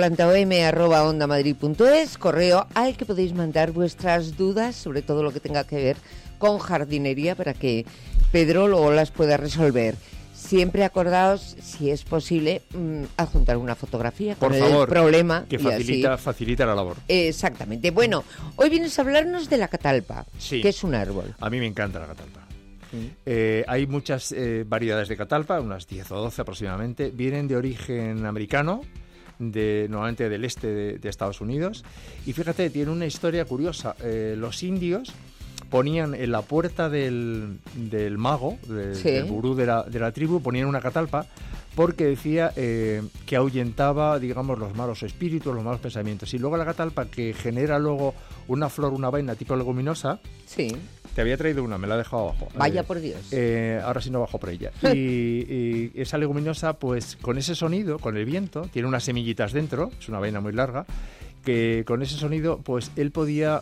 comunaplantawm@ondamadrid.es, correo al que podéis mandar vuestras dudas sobre todo lo que tenga que ver con jardinería para que Pedro luego las pueda resolver. Siempre acordaos, si es posible, adjuntar una fotografía con el problema. Que facilita la labor. Exactamente. Bueno, hoy vienes a hablarnos de la catalpa, que es un árbol. A mí me encanta la catalpa. Hay muchas variedades de catalpa, unas 10 o 12 aproximadamente. Vienen de origen americano, normalmente del este de Estados Unidos. Y fíjate, tiene una historia curiosa. Los indios ponían en la puerta del mago, del gurú de la tribu, ponían una catalpa porque decía que ahuyentaba, digamos, los malos espíritus, los malos pensamientos. Y luego la catalpa, que genera luego una flor, una vaina tipo leguminosa. Sí. Te había traído una, me la he dejado abajo. Vaya por Dios. Ahora sí no bajo por ella. Y esa leguminosa, pues con ese sonido, con el viento, tiene unas semillitas dentro, es una vaina muy larga, que con ese sonido, pues él podía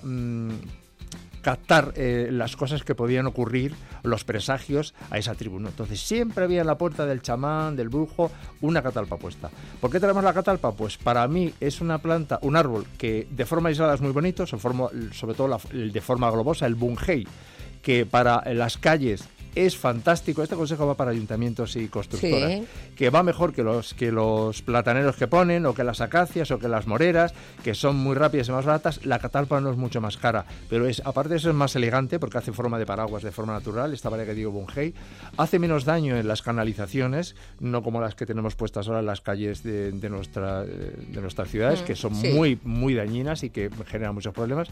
captar las cosas que podían ocurrir, los presagios a esa tribu, ¿no? Entonces siempre había en la puerta del chamán, del brujo, una catalpa puesta. ¿Por qué tenemos la catalpa? Pues para mí es una planta, un árbol que de forma aislada es muy bonito, sobre todo de forma globosa, el bungei, que para las calles es fantástico. Este consejo va para ayuntamientos y constructoras, que va mejor que los plataneros que ponen, o que las acacias, o que las moreras, que son muy rápidas y más baratas. La catalpa no es mucho más cara, pero aparte de eso es más elegante porque hace forma de paraguas de forma natural. Esta variedad que digo, bungei, hace menos daño en las canalizaciones, no como las que tenemos puestas ahora en las calles de nuestras ciudades, que son muy, muy dañinas y que generan muchos problemas,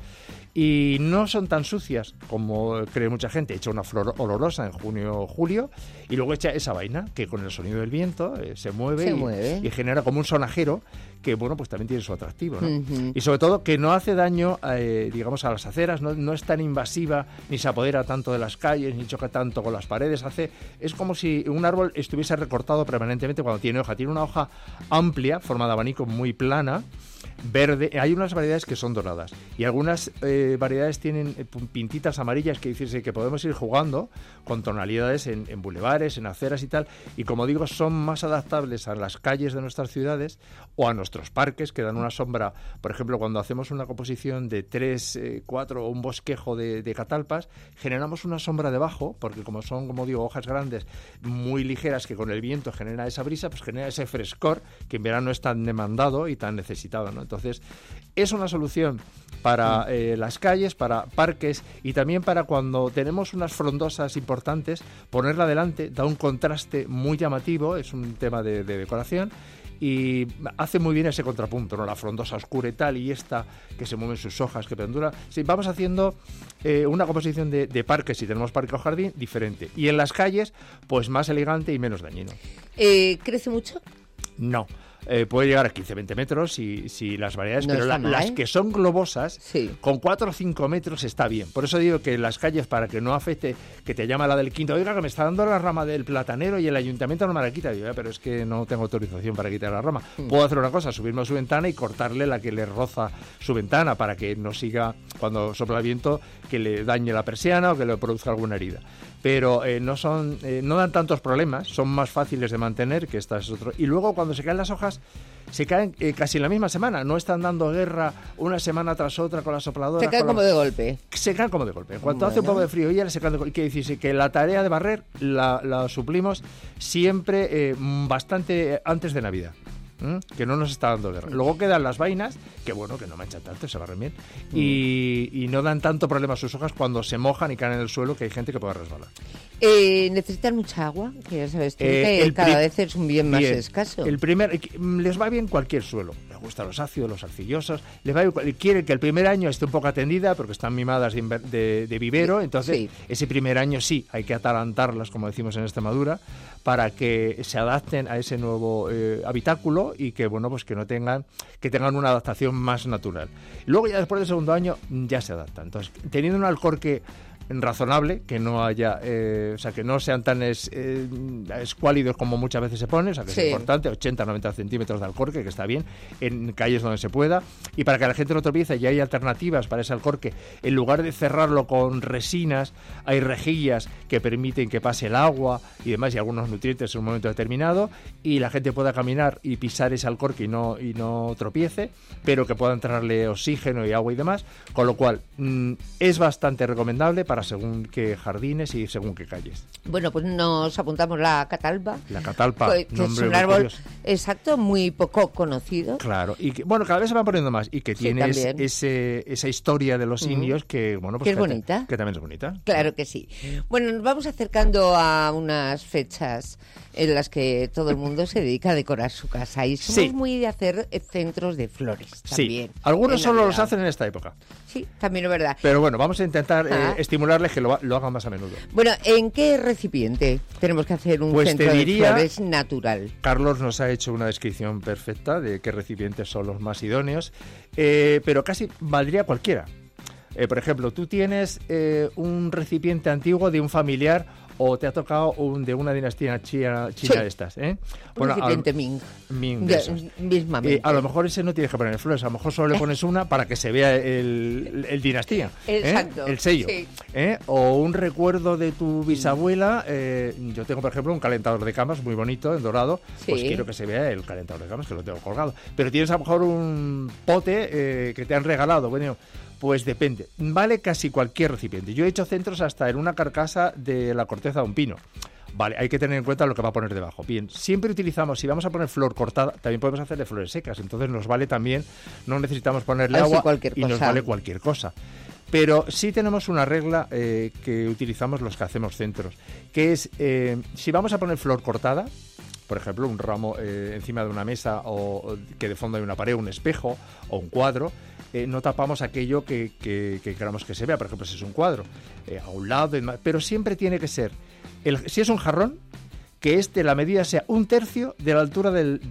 y no son tan sucias como cree mucha gente. Echa una flor olorosa en junio o julio, y luego echa esa vaina que con el sonido del viento se mueve y genera como un sonajero que, bueno, pues también tiene su atractivo, ¿no? Y sobre todo que no hace daño, digamos, a las aceras, no es tan invasiva, ni se apodera tanto de las calles, ni choca tanto con las paredes. Es como si un árbol estuviese recortado permanentemente cuando tiene hoja. Tiene una hoja amplia, forma de abanico, muy plana, verde. Hay unas variedades que son doradas y algunas variedades tienen pintitas amarillas, que dice que podemos ir jugando con tonalidades en bulevares, en aceras y tal, y como digo, son más adaptables a las calles de nuestras ciudades o a nuestros parques, que dan una sombra. Por ejemplo, cuando hacemos una composición de 3, 4 o un bosquejo de catalpas, generamos una sombra debajo, porque como son, como digo, hojas grandes, muy ligeras, que con el viento genera esa brisa, pues genera ese frescor que en verano es tan demandado y tan necesitado, ¿no? Entonces, es una solución para las calles, para parques, y también para cuando tenemos unas frondosas importantes, ponerla delante da un contraste muy llamativo. Es un tema de decoración y hace muy bien ese contrapunto, ¿no? La frondosa oscura y tal, y esta que se mueven sus hojas, que pendula. Sí, vamos haciendo una composición de parques, si tenemos parque o jardín, diferente. Y en las calles, pues más elegante y menos dañino. ¿Crece mucho? No. Puede llegar a 15-20 metros si las variedades, no, pero las que son globosas, con 4 o 5 metros está bien. Por eso digo que en las calles, para que no afecte, que te llama la del quinto, oiga, que me está dando la rama del platanero y el ayuntamiento no me la quita. Digo, pero es que no tengo autorización para quitar la rama. Puedo hacer una cosa, subirme a su ventana y cortarle la que le roza su ventana, para que no siga, cuando sopla el viento, que le dañe la persiana o que le produzca alguna herida. Pero no dan tantos problemas, son más fáciles de mantener que estas otras. Y luego, cuando se caen las hojas, se caen casi en la misma semana, no están dando guerra una semana tras otra con la sopladora. Se caen como de golpe. Se caen como de golpe. En cuanto hace un poco de frío y ya se caen de golpe. Quiere decirse que la tarea de barrer la suplimos siempre bastante antes de Navidad. Que no nos está dando guerra. Luego quedan las vainas, que bueno, que no manchan tanto, se barren bien, y no dan tanto problema a sus hojas cuando se mojan y caen en el suelo, que hay gente que puede resbalar. ¿Necesitan mucha agua? Que ya sabes tú que cada vez es un bien más escaso. Les va bien cualquier suelo. Les gustan los ácidos, los arcillosos. Les va bien, quieren que el primer año esté un poco atendida, porque están mimadas de vivero. Entonces, ese primer año sí, hay que atalantarlas, como decimos en Extremadura, para que se adapten a ese nuevo habitáculo y que, bueno, pues que tengan una adaptación más natural. Luego, ya después del segundo año, ya se adaptan. Entonces, teniendo un alcorque razonable, que no haya, o sea, que no sean tan escuálidos como muchas veces se pone, o sea, que es importante, 80-90 centímetros de alcorque, que está bien, en calles donde se pueda, y para que la gente no tropiece, ya hay alternativas para ese alcorque. En lugar de cerrarlo con resinas, hay rejillas que permiten que pase el agua y demás, y algunos nutrientes en un momento determinado, y la gente pueda caminar y pisar ese alcorque y no tropiece, pero que pueda entrarle oxígeno y agua y demás, con lo cual es bastante recomendable para para según qué jardines y según qué calles. Bueno, pues nos apuntamos la catalpa. La catalpa, que es un árbol, exacto, muy poco conocido. Claro, y que, bueno, cada vez se van poniendo más y que tiene esa historia de los indios que, bueno, pues que es bonita. Que también es bonita. Claro que sí. Bueno, nos vamos acercando a unas fechas en las que todo el mundo se dedica a decorar su casa y somos muy de hacer centros de flores también. Sí, algunos solo los hacen en esta época. Sí, también es verdad. Pero bueno, vamos a intentar estimularles que lo hagan más a menudo. Bueno, ¿en qué recipiente tenemos que hacer un centro de flores natural? Carlos nos ha hecho una descripción perfecta de qué recipientes son los más idóneos, pero casi valdría cualquiera. Por ejemplo, tú tienes un recipiente antiguo de un familiar o te ha tocado de una dinastía china de estas, ¿eh? Bueno, recipiente Ming de esos. Mismamente. A lo mejor ese no tienes que poner flores, a lo mejor solo le pones una para que se vea el dinastía. Exacto. El sello. Sí. O un recuerdo de tu bisabuela. Yo tengo, por ejemplo, un calentador de camas muy bonito, en dorado. Pues quiero que se vea el calentador de camas, que lo tengo colgado. Pero tienes a lo mejor un pote que te han regalado. Bueno, pues depende. Vale casi cualquier recipiente. Yo he hecho centros hasta en una carcasa de la corteza de un pino. Vale, hay que tener en cuenta lo que va a poner debajo. Bien, siempre utilizamos, si vamos a poner flor cortada, también podemos hacer de flores secas. Entonces nos vale también, no necesitamos ponerle agua y nos vale cualquier cosa. Pero sí tenemos una regla que utilizamos los que hacemos centros, que es, si vamos a poner flor cortada, por ejemplo, un ramo encima de una mesa o que de fondo hay una pared, un espejo o un cuadro, no tapamos aquello que queramos que se vea. Por ejemplo, si es un cuadro, a un lado, pero siempre tiene que ser, si es un jarrón, que la medida sea 1/3 de la altura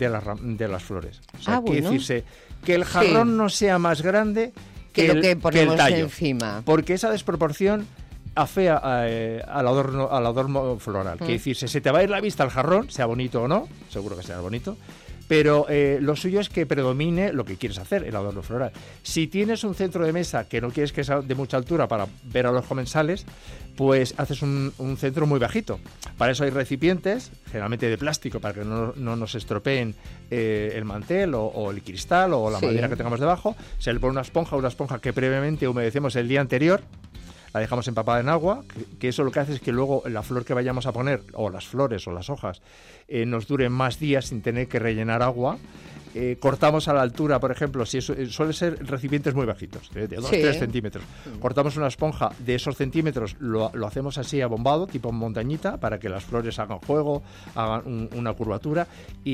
de las flores. O sea, quiere decirse que el jarrón no sea más grande que lo que ponemos el tallo, encima. Porque esa desproporción afea al adorno floral. Quiere decir, se te va a ir la vista al jarrón, sea bonito o no, seguro que será bonito, pero lo suyo es que predomine lo que quieres hacer, el adorno floral. Si tienes un centro de mesa que no quieres que sea de mucha altura para ver a los comensales, pues haces un centro muy bajito. Para eso hay recipientes, generalmente de plástico, para que no nos estropeen el mantel o el cristal o la madera que tengamos debajo. Se le pone una esponja que previamente humedecemos el día anterior, la dejamos empapada en agua, que eso lo que hace es que luego la flor que vayamos a poner, o las flores o las hojas, nos duren más días sin tener que rellenar agua. Cortamos a la altura, por ejemplo, si suele ser recipientes muy bajitos, de 2-3 centímetros. Cortamos una esponja de esos centímetros, lo hacemos así abombado, tipo montañita, para que las flores hagan juego, hagan una curvatura,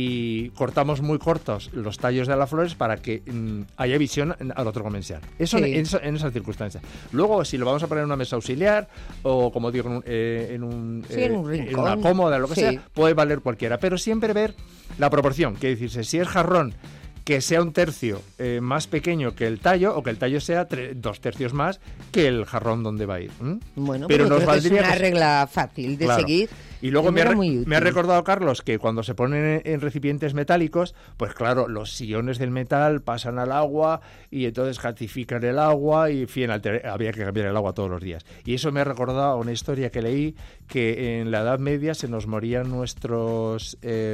y cortamos muy cortos los tallos de las flores para que haya visión al otro comensal. Eso en esas circunstancias. Luego, si lo vamos a poner en una mesa auxiliar, o como digo, en un rincón, en una cómoda, lo que sea, puede valer cualquiera, pero siempre ver la proporción, que decirse, si es jarrón que sea 1/3 más pequeño que el tallo, o que el tallo sea 2/3 más que el jarrón donde va a ir. Bueno, pero nos valdría, es una regla fácil de seguir. Y luego me ha recordado, Carlos, que cuando se ponen en recipientes metálicos, pues claro, los iones del metal pasan al agua y entonces gasifican el agua y, en fin, había que cambiar el agua todos los días. Y eso me ha recordado una historia que leí, que en la Edad Media se nos morían nuestros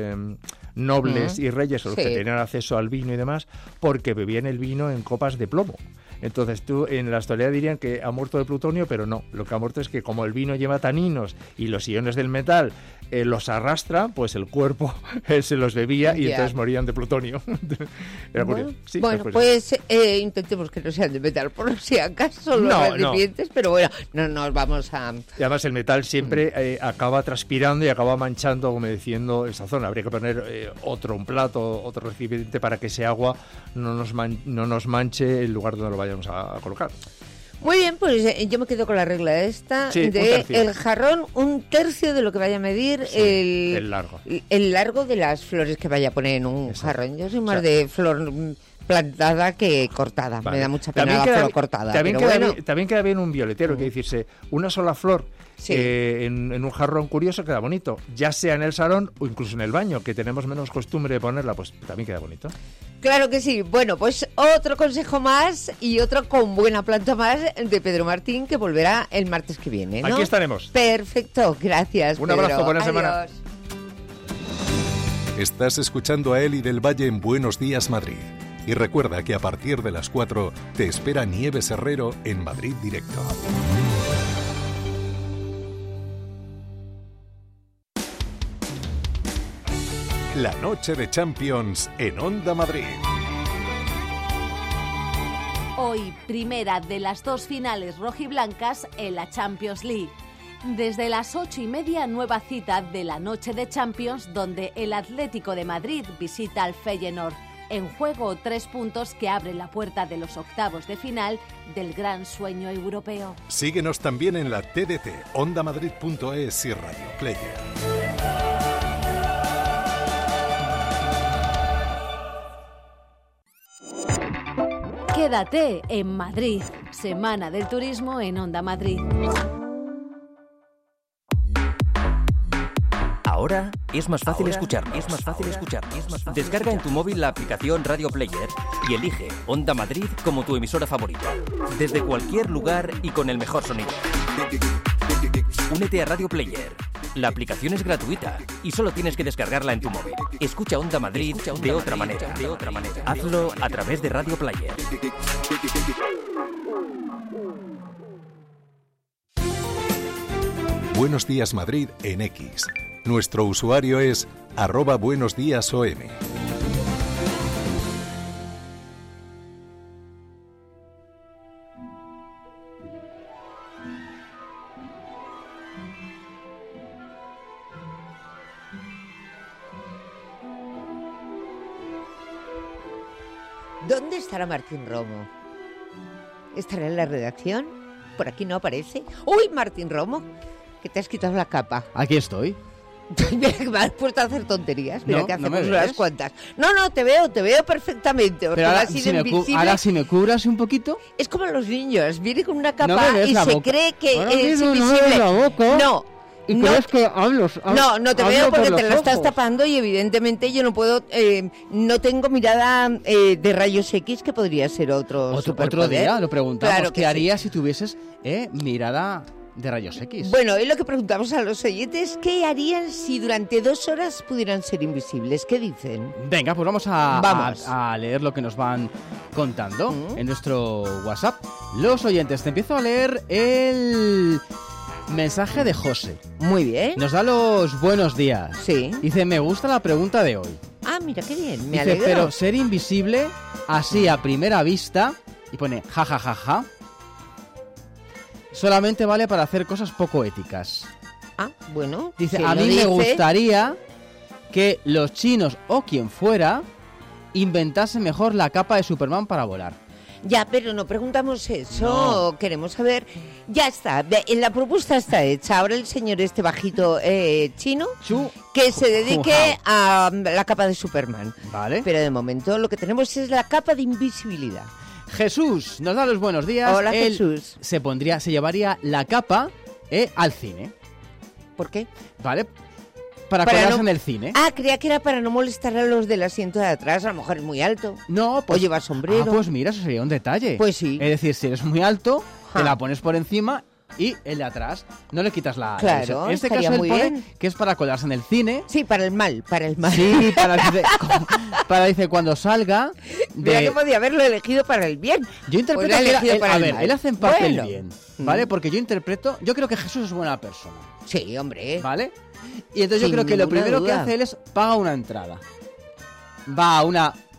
nobles y reyes, los que tenían acceso al vino y demás, porque bebían el vino en copas de plomo. Entonces tú en la actualidad dirían que ha muerto de plutonio, pero no. Lo que ha muerto es que como el vino lleva taninos y los iones del metal los arrastran, pues el cuerpo se los bebía y entonces morían de plutonio. Era curioso. Sí, pues intentemos que no sean de metal, por si acaso los recipientes, pero bueno, no nos vamos a... Y además el metal siempre acaba transpirando y acaba manchando, humedeciendo esa zona. Habría que poner un plato, otro recipiente para que ese agua no nos manche el lugar donde lo vayamos a colocar. Muy bien, pues yo me quedo con la regla esta de el jarrón 1/3 de lo que vaya a medir el largo de las flores que vaya a poner en un jarrón. Yo soy más de flor plantada que cortada. Vale. Me da mucha pena la flor cortada. También queda bien un violetero, que decirse, una sola flor en un jarrón curioso queda bonito, ya sea en el salón o incluso en el baño, que tenemos menos costumbre de ponerla, pues también queda bonito. Claro que sí. Bueno, pues otro consejo más y otro con buena planta más de Pedro Martín, que volverá el martes que viene, ¿no? Aquí estaremos. Perfecto, gracias, un abrazo, Pedro. buena semana. Estás escuchando a Eli del Valle en Buenos Días, Madrid. Y recuerda que a partir de las 4 te espera Nieves Herrero en Madrid Directo. La noche de Champions en Onda Madrid. Hoy, primera de las 2 finales rojiblancas en la Champions League. Desde las 8:30, nueva cita de la noche de Champions, donde el Atlético de Madrid visita al Feyenoord. En juego 3 puntos que abren la puerta de los octavos de final del gran sueño europeo. Síguenos también en la TDT, ondamadrid.es y Radio Player. Quédate en Madrid. Semana del Turismo en Onda Madrid. Ahora es más fácil escucharnos. Descarga en tu móvil la aplicación Radio Player y elige Onda Madrid como tu emisora favorita. Desde cualquier lugar y con el mejor sonido. Únete a Radio Player. La aplicación es gratuita y solo tienes que descargarla en tu móvil. Escucha Onda Madrid de otra manera. Hazlo a través de Radio Player. Buenos Días Madrid en X. Nuestro usuario es @buenosdiasom. ¿Dónde estará Martín Romo? ¿Estará en la redacción? Por aquí no aparece. ¡Uy, Martín Romo! Que te has quitado la capa. Aquí estoy. Mira que me has puesto a hacer tonterías. Mira No, que ¿no hacemos me unas ves? cuantas. No, te veo perfectamente. Porque Pero ahora, vas a ir invisible. ahora si me cubras un poquito. Es como los niños. Viene con una No capa me ves y la se boca. cree que Ahora es mismo no me invisible. ves la boca. No. ¿Y no, crees que hablo? no te hablo veo porque por te los la estás ojos? tapando y evidentemente yo no puedo, no tengo mirada de rayos X, que podría ser otro Otro día lo preguntamos. Claro que ¿Qué sí. harías si tuvieses mirada de rayos X? Bueno, y lo que preguntamos a los oyentes, ¿qué harían si durante 2 horas pudieran ser invisibles? ¿Qué dicen? Venga, pues vamos a leer lo que nos van contando en nuestro WhatsApp. Los oyentes, te empiezo a leer el mensaje de José. Muy bien. Nos da los buenos días. Sí. Dice, me gusta la pregunta de hoy. Ah, mira qué bien, me Dice, alegro. pero ser invisible así a primera vista, y pone ja, solamente vale para hacer cosas poco éticas. Ah, bueno. Dice, si a lo mí me dice, gustaría que los chinos o quien fuera inventasen mejor la capa de Superman para volar. Ya, pero no preguntamos eso, No. queremos saber. Ya está, la propuesta está hecha. Ahora el señor este bajito chino, que se dedique a la capa de Superman. Vale. Pero de momento lo que tenemos es la capa de invisibilidad. Jesús nos da los buenos días. Hola, Él Jesús. se llevaría la capa al cine. ¿Por qué? ¿Vale? Para colarse no- en el cine. Ah, creía que era para no molestar a los del asiento de atrás. A lo mejor es muy alto. No, pues... O lleva sombrero. Ah, pues mira, eso sería un detalle. Pues sí. Es decir, si eres muy alto, Ja. te la pones por encima y el de atrás no le quitas la... Claro, en este estaría caso él muy pone bien. que es para colarse en el cine. Sí, para el mal. Sí, dice, cuando salga Mira que de... podía haberlo elegido para el bien. Yo interpreto Pues lo ha que elegido para a el ver, mal. él hace en parte Bueno. el bien, ¿vale? Porque yo creo que Jesús es buena persona. Sí, hombre. ¿Vale? Y entonces yo Sin creo que lo ninguna primero que duda. hace él es paga una entrada. Va a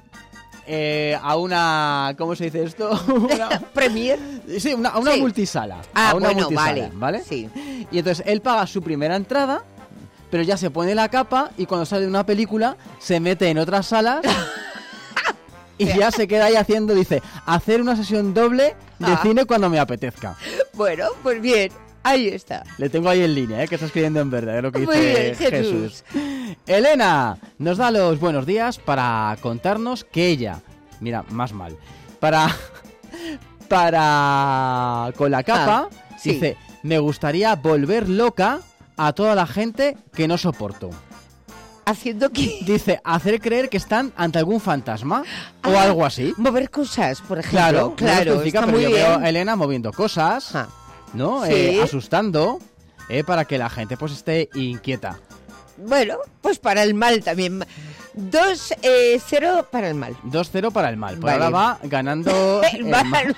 una ¿cómo se dice esto? Premier. Sí, a una Sí. multisala. Ah, a una bueno, multisala, vale. ¿vale? Sí. Y entonces él paga su primera entrada, pero ya se pone la capa y cuando sale de una película se mete en otras salas y ya se queda ahí dice, hacer una sesión doble de cine cuando me apetezca. Bueno, pues bien. Ahí está. Le tengo ahí en línea, que está escribiendo en verdad, es lo que Muy dice bien, Jesús. Elena nos da los buenos días para contarnos que ella, mira, más mal, para con la capa, sí. dice, me gustaría volver loca a toda la gente que no soporto. ¿Haciendo qué? Dice, hacer creer que están ante algún fantasma o algo así. Mover cosas, por ejemplo. Claro, no lo especifica, está pero muy yo bien. veo a Elena moviendo cosas, ¿no? Sí. Asustando, para que la gente pues esté inquieta. Bueno, pues para el mal también. 2-0 para el mal. 2-0 para el mal. Por Vale. ahora va ganando El mal.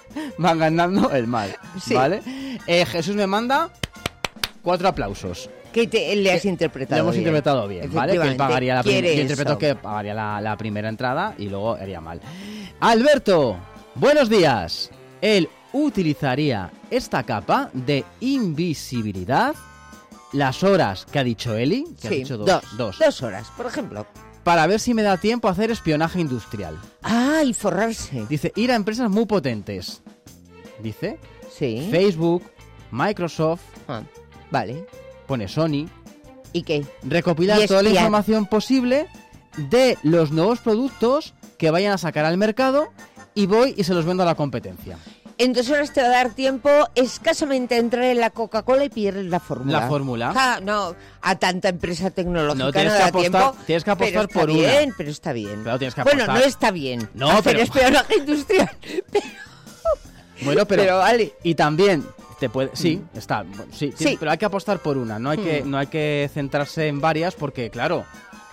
Va ganando el mal, Sí. ¿vale? Jesús me manda 4 aplausos. Que le has interpretado Le hemos bien. interpretado bien, ¿vale? Que él pagaría la Quiere yo interpreto eso. que pagaría la primera entrada y luego haría mal. Alberto, buenos días. Él utilizaría esta capa de invisibilidad las horas que ha dicho Eli, que ha Sí, dicho dos horas, por ejemplo. para ver si me da tiempo a hacer espionaje industrial. Ah, y forrarse. Dice, ir a empresas muy potentes. Dice, Sí. Facebook, Microsoft, Vale. pone Sony. ¿Y qué? Recopilar Y toda la espiar. información posible de los nuevos productos que vayan a sacar al mercado y voy y se los vendo a la competencia. En 2 horas te va a dar tiempo escasamente a entrar en la Coca-Cola y pierdes la fórmula. ¿La fórmula? Ah, no, a tanta empresa tecnológica No, tienes no que da apostar- tiempo. tienes que apostar pero está por una. bien, pero está bien. Claro, tienes que Bueno, apostar. no está bien No, hacer pero- espionaje industrial. Bueno, pero vale. y también te puede, sí, está, sí, Sí. pero hay que apostar por una, no hay que centrarse en varias porque claro,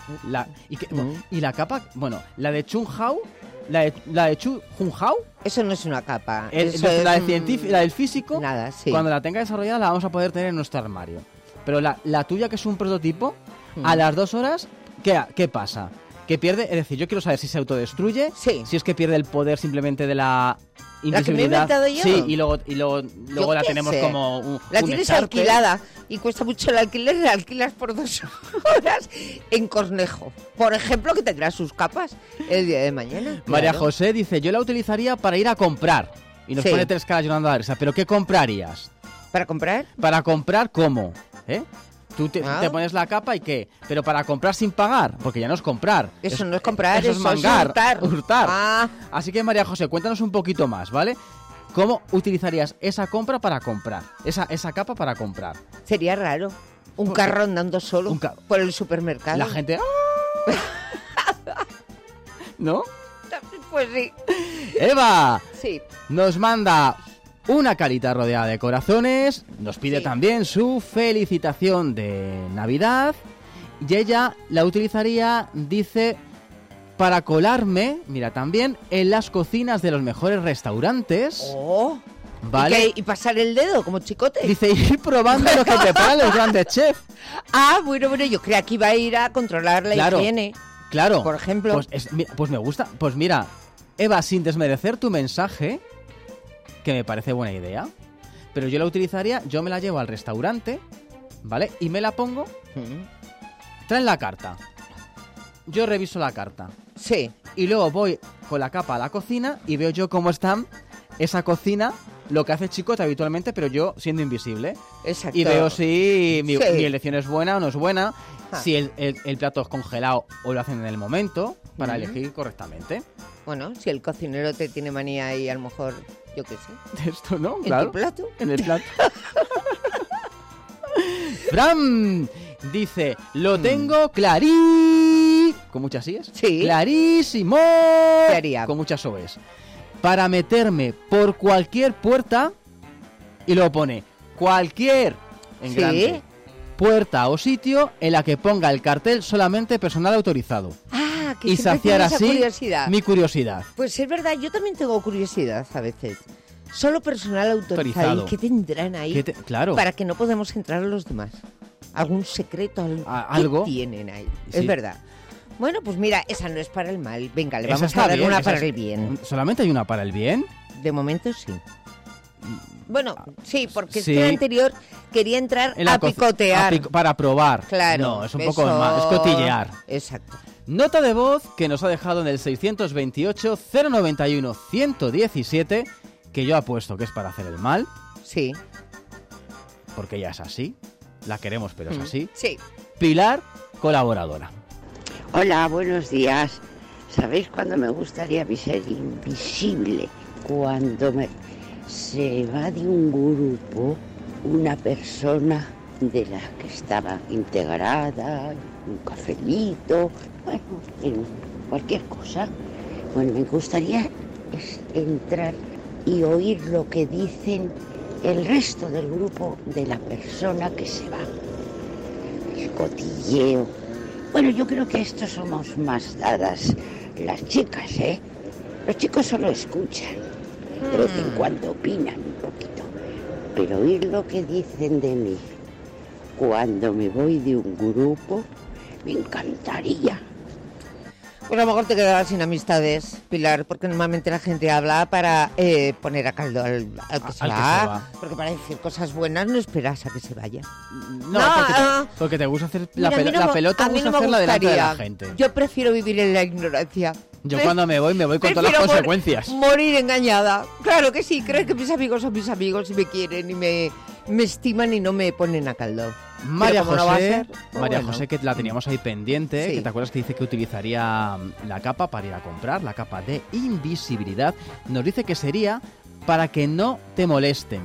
y la capa, bueno, la de Chung Hao, la de Chung Hao, Eso no es una capa. la eso es de un- científico, la del físico, Nada, sí. cuando la tenga desarrollada la vamos a poder tener en nuestro armario. Pero la tuya que es un prototipo, a las 2 horas, ¿qué pasa? Que pierde, es decir, yo quiero saber si se autodestruye, si es que pierde el poder simplemente de la ¿La que me he invisibilidad. inventado yo? Sí, y luego Yo la qué tenemos sé. como La un tienes echarpe. alquilada y cuesta mucho el alquiler, la alquilas por 2 horas en Cornejo. Por ejemplo, que tendrá sus capas el día de mañana. María Claro. José dice, yo la utilizaría para ir a comprar. Y nos Sí. pone 3 caras llorando a la risa. ¿Pero qué comprarías? ¿Para comprar? ¿Para comprar cómo? ¿Eh? Tú te Ah. pones la capa y ¿qué? Pero para comprar sin pagar, porque ya no es comprar. Eso no es comprar, eso es eso es mangar, hurtar. Ah. Así que María José, cuéntanos un poquito más, ¿vale? ¿Cómo utilizarías esa compra para comprar? Esa capa para comprar. Sería raro. Un carro andando solo por el supermercado. La gente... ¿No? Pues sí. Eva Sí. nos manda una carita rodeada de corazones, nos pide también su felicitación de Navidad y ella la utilizaría, dice, para colarme, mira, también en las cocinas de los mejores restaurantes. Oh. ¿Vale? ¿Y pasar el dedo como chicote? Dice, ir probando lo que preparan los grandes chefs. Ah, bueno, yo creía que iba a ir a controlar la higiene. Claro. Por ejemplo. Pues me gusta. Pues mira, Eva, sin desmerecer tu mensaje, que me parece buena idea, pero yo la utilizaría, yo me la llevo al restaurante, ¿vale? Y me la pongo. Traen la carta. Yo reviso la carta. Sí. Y luego voy con la capa a la cocina y veo yo cómo están esa cocina, lo que hace Chicote habitualmente, pero yo siendo invisible. Exacto. Y veo si mi Sí. elección es buena o no es buena, si el plato es congelado o lo hacen en el momento, para elegir correctamente. Bueno, si el cocinero te tiene manía y a lo mejor, yo qué sé. Esto, ¿no? ¿En Claro. tu plato? En el plato. Fran dice, lo tengo con muchas síes. Sí. Clarísimo. ¿Qué haría? Con muchas OEs. Para meterme por cualquier puerta, y luego pone cualquier, en Sí. grande, puerta o sitio en la que ponga el cartel solamente personal autorizado. Ah, que Y siempre saciar tienes esa así curiosidad. mi curiosidad. Pues es verdad, yo también tengo curiosidad a veces. Solo personal autorizado. Autorizado. ¿Y qué tendrán ahí? Claro. Para que no podamos entrar los demás. ¿Algún secreto? algo. ¿Qué tienen ahí? Sí. Es verdad. Bueno, pues mira, esa no es para el mal. Venga, le Esa vamos está a dar bien, una esa para es- el bien. ¿Solamente hay una para el bien? De momento sí. Bueno, sí, porque Sí. es que el anterior quería entrar En la a picotear. para probar. Claro. No, es un poco eso- más, es cotillear. Exacto. Nota de voz que nos ha dejado en el 628-091-117, que yo apuesto que es para hacer el mal. Sí. Porque ella es así. La queremos, pero es así. Sí. Pilar, colaboradora. Hola, buenos días. ¿Sabéis cuándo me gustaría ser invisible? Cuando se va de un grupo una persona de la que estaba integrada, un cafelito, bueno, en cualquier cosa. Bueno, me gustaría entrar y oír lo que dicen el resto del grupo de la persona que se va. El cotilleo. Bueno, yo creo que esto somos más dadas las chicas, ¿eh? Los chicos solo escuchan, de vez en cuando opinan un poquito, pero oír lo que dicen de mí cuando me voy de un grupo, me encantaría. Pues a lo mejor te quedarás sin amistades, Pilar, porque normalmente la gente habla para poner a caldo al que se va. Porque para decir cosas buenas no esperas a que se vaya. No, porque te gusta hacer la pelota, a mí no me hacerla delante de la gustaría. gente. Yo prefiero vivir en la ignorancia. Yo cuando me voy con todas las consecuencias. Morir engañada. Claro que sí, creo que mis amigos son mis amigos y me quieren y me estiman y no me ponen a caldo. María José, no va a ser, María José, que la teníamos ahí pendiente, Sí. que te acuerdas que dice que utilizaría la capa para ir a comprar, la capa de invisibilidad, nos dice que sería para que no te molesten.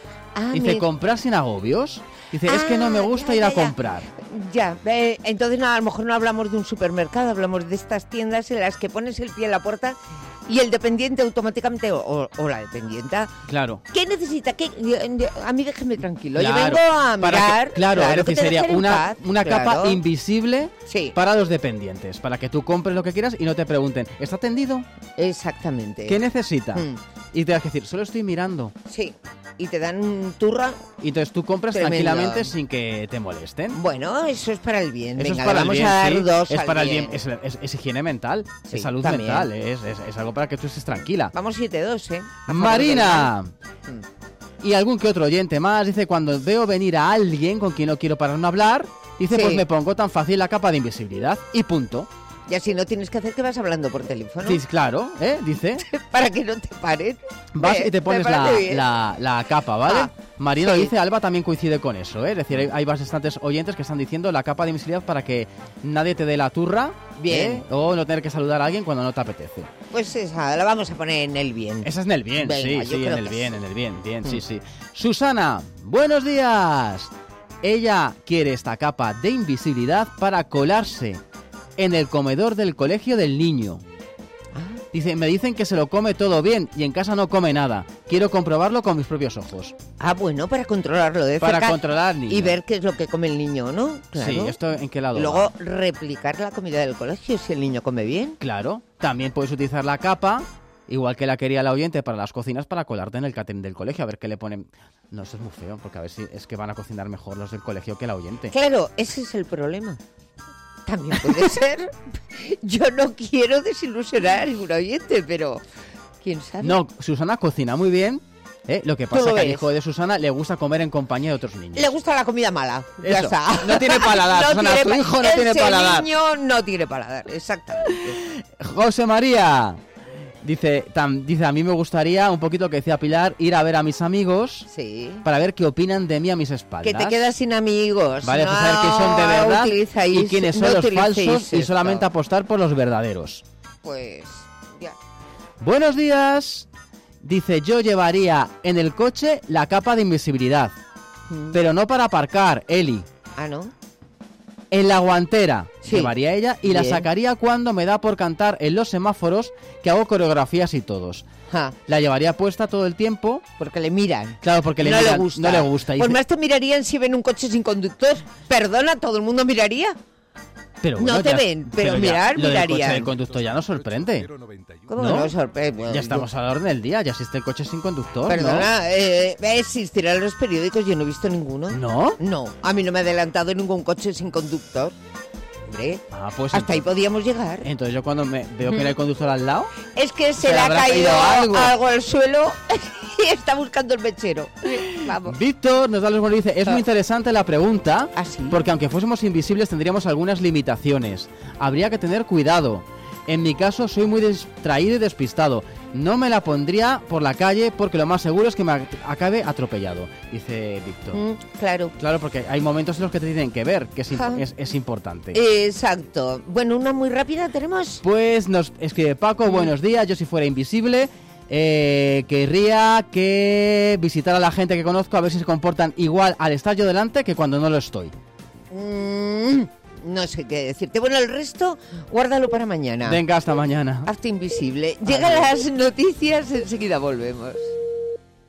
Dice, comprar sin agobios. Dice, es que no me gusta ir a comprar. Ya, entonces a lo mejor no hablamos de un supermercado, hablamos de estas tiendas en las que pones el pie en la puerta y el dependiente automáticamente, o la dependienta, Claro. ¿qué necesita? A mí déjeme tranquilo, Claro, yo vengo a mirar. es decir, que te sería dejen en paz, una capa claro. invisible para los dependientes, para que tú compres lo que quieras y no te pregunten, ¿está atendido? Exactamente. ¿Qué necesita? Y te vas a decir, solo estoy mirando. Sí, y te dan un turra. Y entonces tú compras Tremendo. tranquilamente sin que te molesten. Bueno, eso es para el bien. Eso Venga, es para vamos el bien, a dar sí. dos Es al para el bien. bien, es higiene mental, Sí, es salud también. mental, es algo para que tú estés tranquila. Vamos 7-2, ¿eh? A favor Marina. del mal. Y algún que otro oyente más dice, cuando veo venir a alguien con quien no quiero pararme a hablar, dice, Sí. pues me pongo tan fácil la capa de invisibilidad y punto. Y así no tienes que hacer que vas hablando por teléfono. Sí, claro, dice. Para que no te paren. Vas y te Me pones parece bien. la capa, ¿vale? Ah, Marina sí. dice, Alba también coincide con eso, ¿eh? Es decir, hay bastantes oyentes que están diciendo la capa de invisibilidad para que nadie te dé la turra. Bien. O no tener que saludar a alguien cuando no te apetece. Pues esa, la vamos a poner en el bien. Esa es en el bien, Venga, yo sí, creo en el que bien, sí. en el bien, bien, sí, sí. Susana, buenos días. Ella quiere esta capa de invisibilidad para colarse en el comedor del colegio del niño. Dice, me dicen que se lo come todo bien y en casa no come nada. Quiero comprobarlo con mis propios ojos. Ah, bueno, para controlarlo de Para cerca controlar al niño. y ver qué es lo que come el niño, ¿no? Claro. Sí, ¿esto en qué lado Y luego va? replicar la comida del colegio si el niño come bien. Claro, también puedes utilizar la capa, igual que la quería la oyente, para las cocinas, para colarte en el catering del colegio, a ver qué le ponen. No, eso es muy feo, porque a ver si es que van a cocinar mejor los del colegio que la oyente. Claro, ese es el problema. También puede ser. Yo no quiero desilusionar a ningún oyente, pero quién sabe. No, Susana cocina muy bien. Lo que Tú pasa lo es que al ves. hijo de Susana le gusta comer en compañía de otros niños. Le gusta la comida mala. Ya Eso, está. no tiene paladar, Susana, tu hijo no tiene paladar. Ese niño no tiene paladar, exactamente. José María dice, a mí me gustaría un poquito, que decía Pilar, ir a ver a mis amigos para ver qué opinan de mí a mis espaldas. Que te quedas sin amigos. Vale, no pues saber quiénes son de verdad utilizáis- y quiénes son no los utilicéis falsos y esto. solamente apostar por los verdaderos. Pues ya. Buenos días. Dice, yo llevaría en el coche la capa de invisibilidad, pero no para aparcar, Eli. Ah, ¿no? En la guantera Sí. llevaría ella y la Bien. sacaría cuando me da por cantar en los semáforos, que hago coreografías y todos. Ja. La llevaría puesta todo el tiempo. Porque le miran. Claro, porque no miran, le gusta. no le gusta. Y Pues dice, más te mirarían si ven un coche sin conductor. Perdona, todo el mundo miraría. pero no bueno, te ya- ven, pero ya, mirar, lo del coche mirarían. del conductor ya nos sorprende. ¿Cómo ¿No? no sorprende? Ya estamos a la orden del día, ya existe el coche sin conductor. Perdona, existirán los periódicos, yo no he visto ninguno. ¿No? No, a mí no me ha adelantado ningún coche sin conductor. Hombre, Ah, pues hasta ahí podíamos llegar. entonces yo cuando me veo que era el conductor al lado, Es que se ¿Se le ha habrá caído caído algo al suelo y está buscando el mechero. Vamos. Víctor nos da los buenos, dice, es muy interesante la pregunta, ¿Ah, sí? porque aunque fuésemos invisibles tendríamos algunas limitaciones. Habría que tener cuidado. En mi caso soy muy distraído y despistado. No me la pondría por la calle porque lo más seguro es que me acabe atropellado, dice Víctor. Claro. Claro, porque hay momentos en los que te tienen que ver, que Ja. es importante. Exacto. Bueno, una muy rápida tenemos. Pues nos escribe Paco, buenos días, yo si fuera invisible querría que visitar a la gente que conozco a ver si se comportan igual al estar yo delante que cuando no lo estoy. No sé qué decirte. Bueno, el resto, guárdalo para mañana. Venga, hasta mañana. Hazte invisible. Llegan las noticias, enseguida volvemos.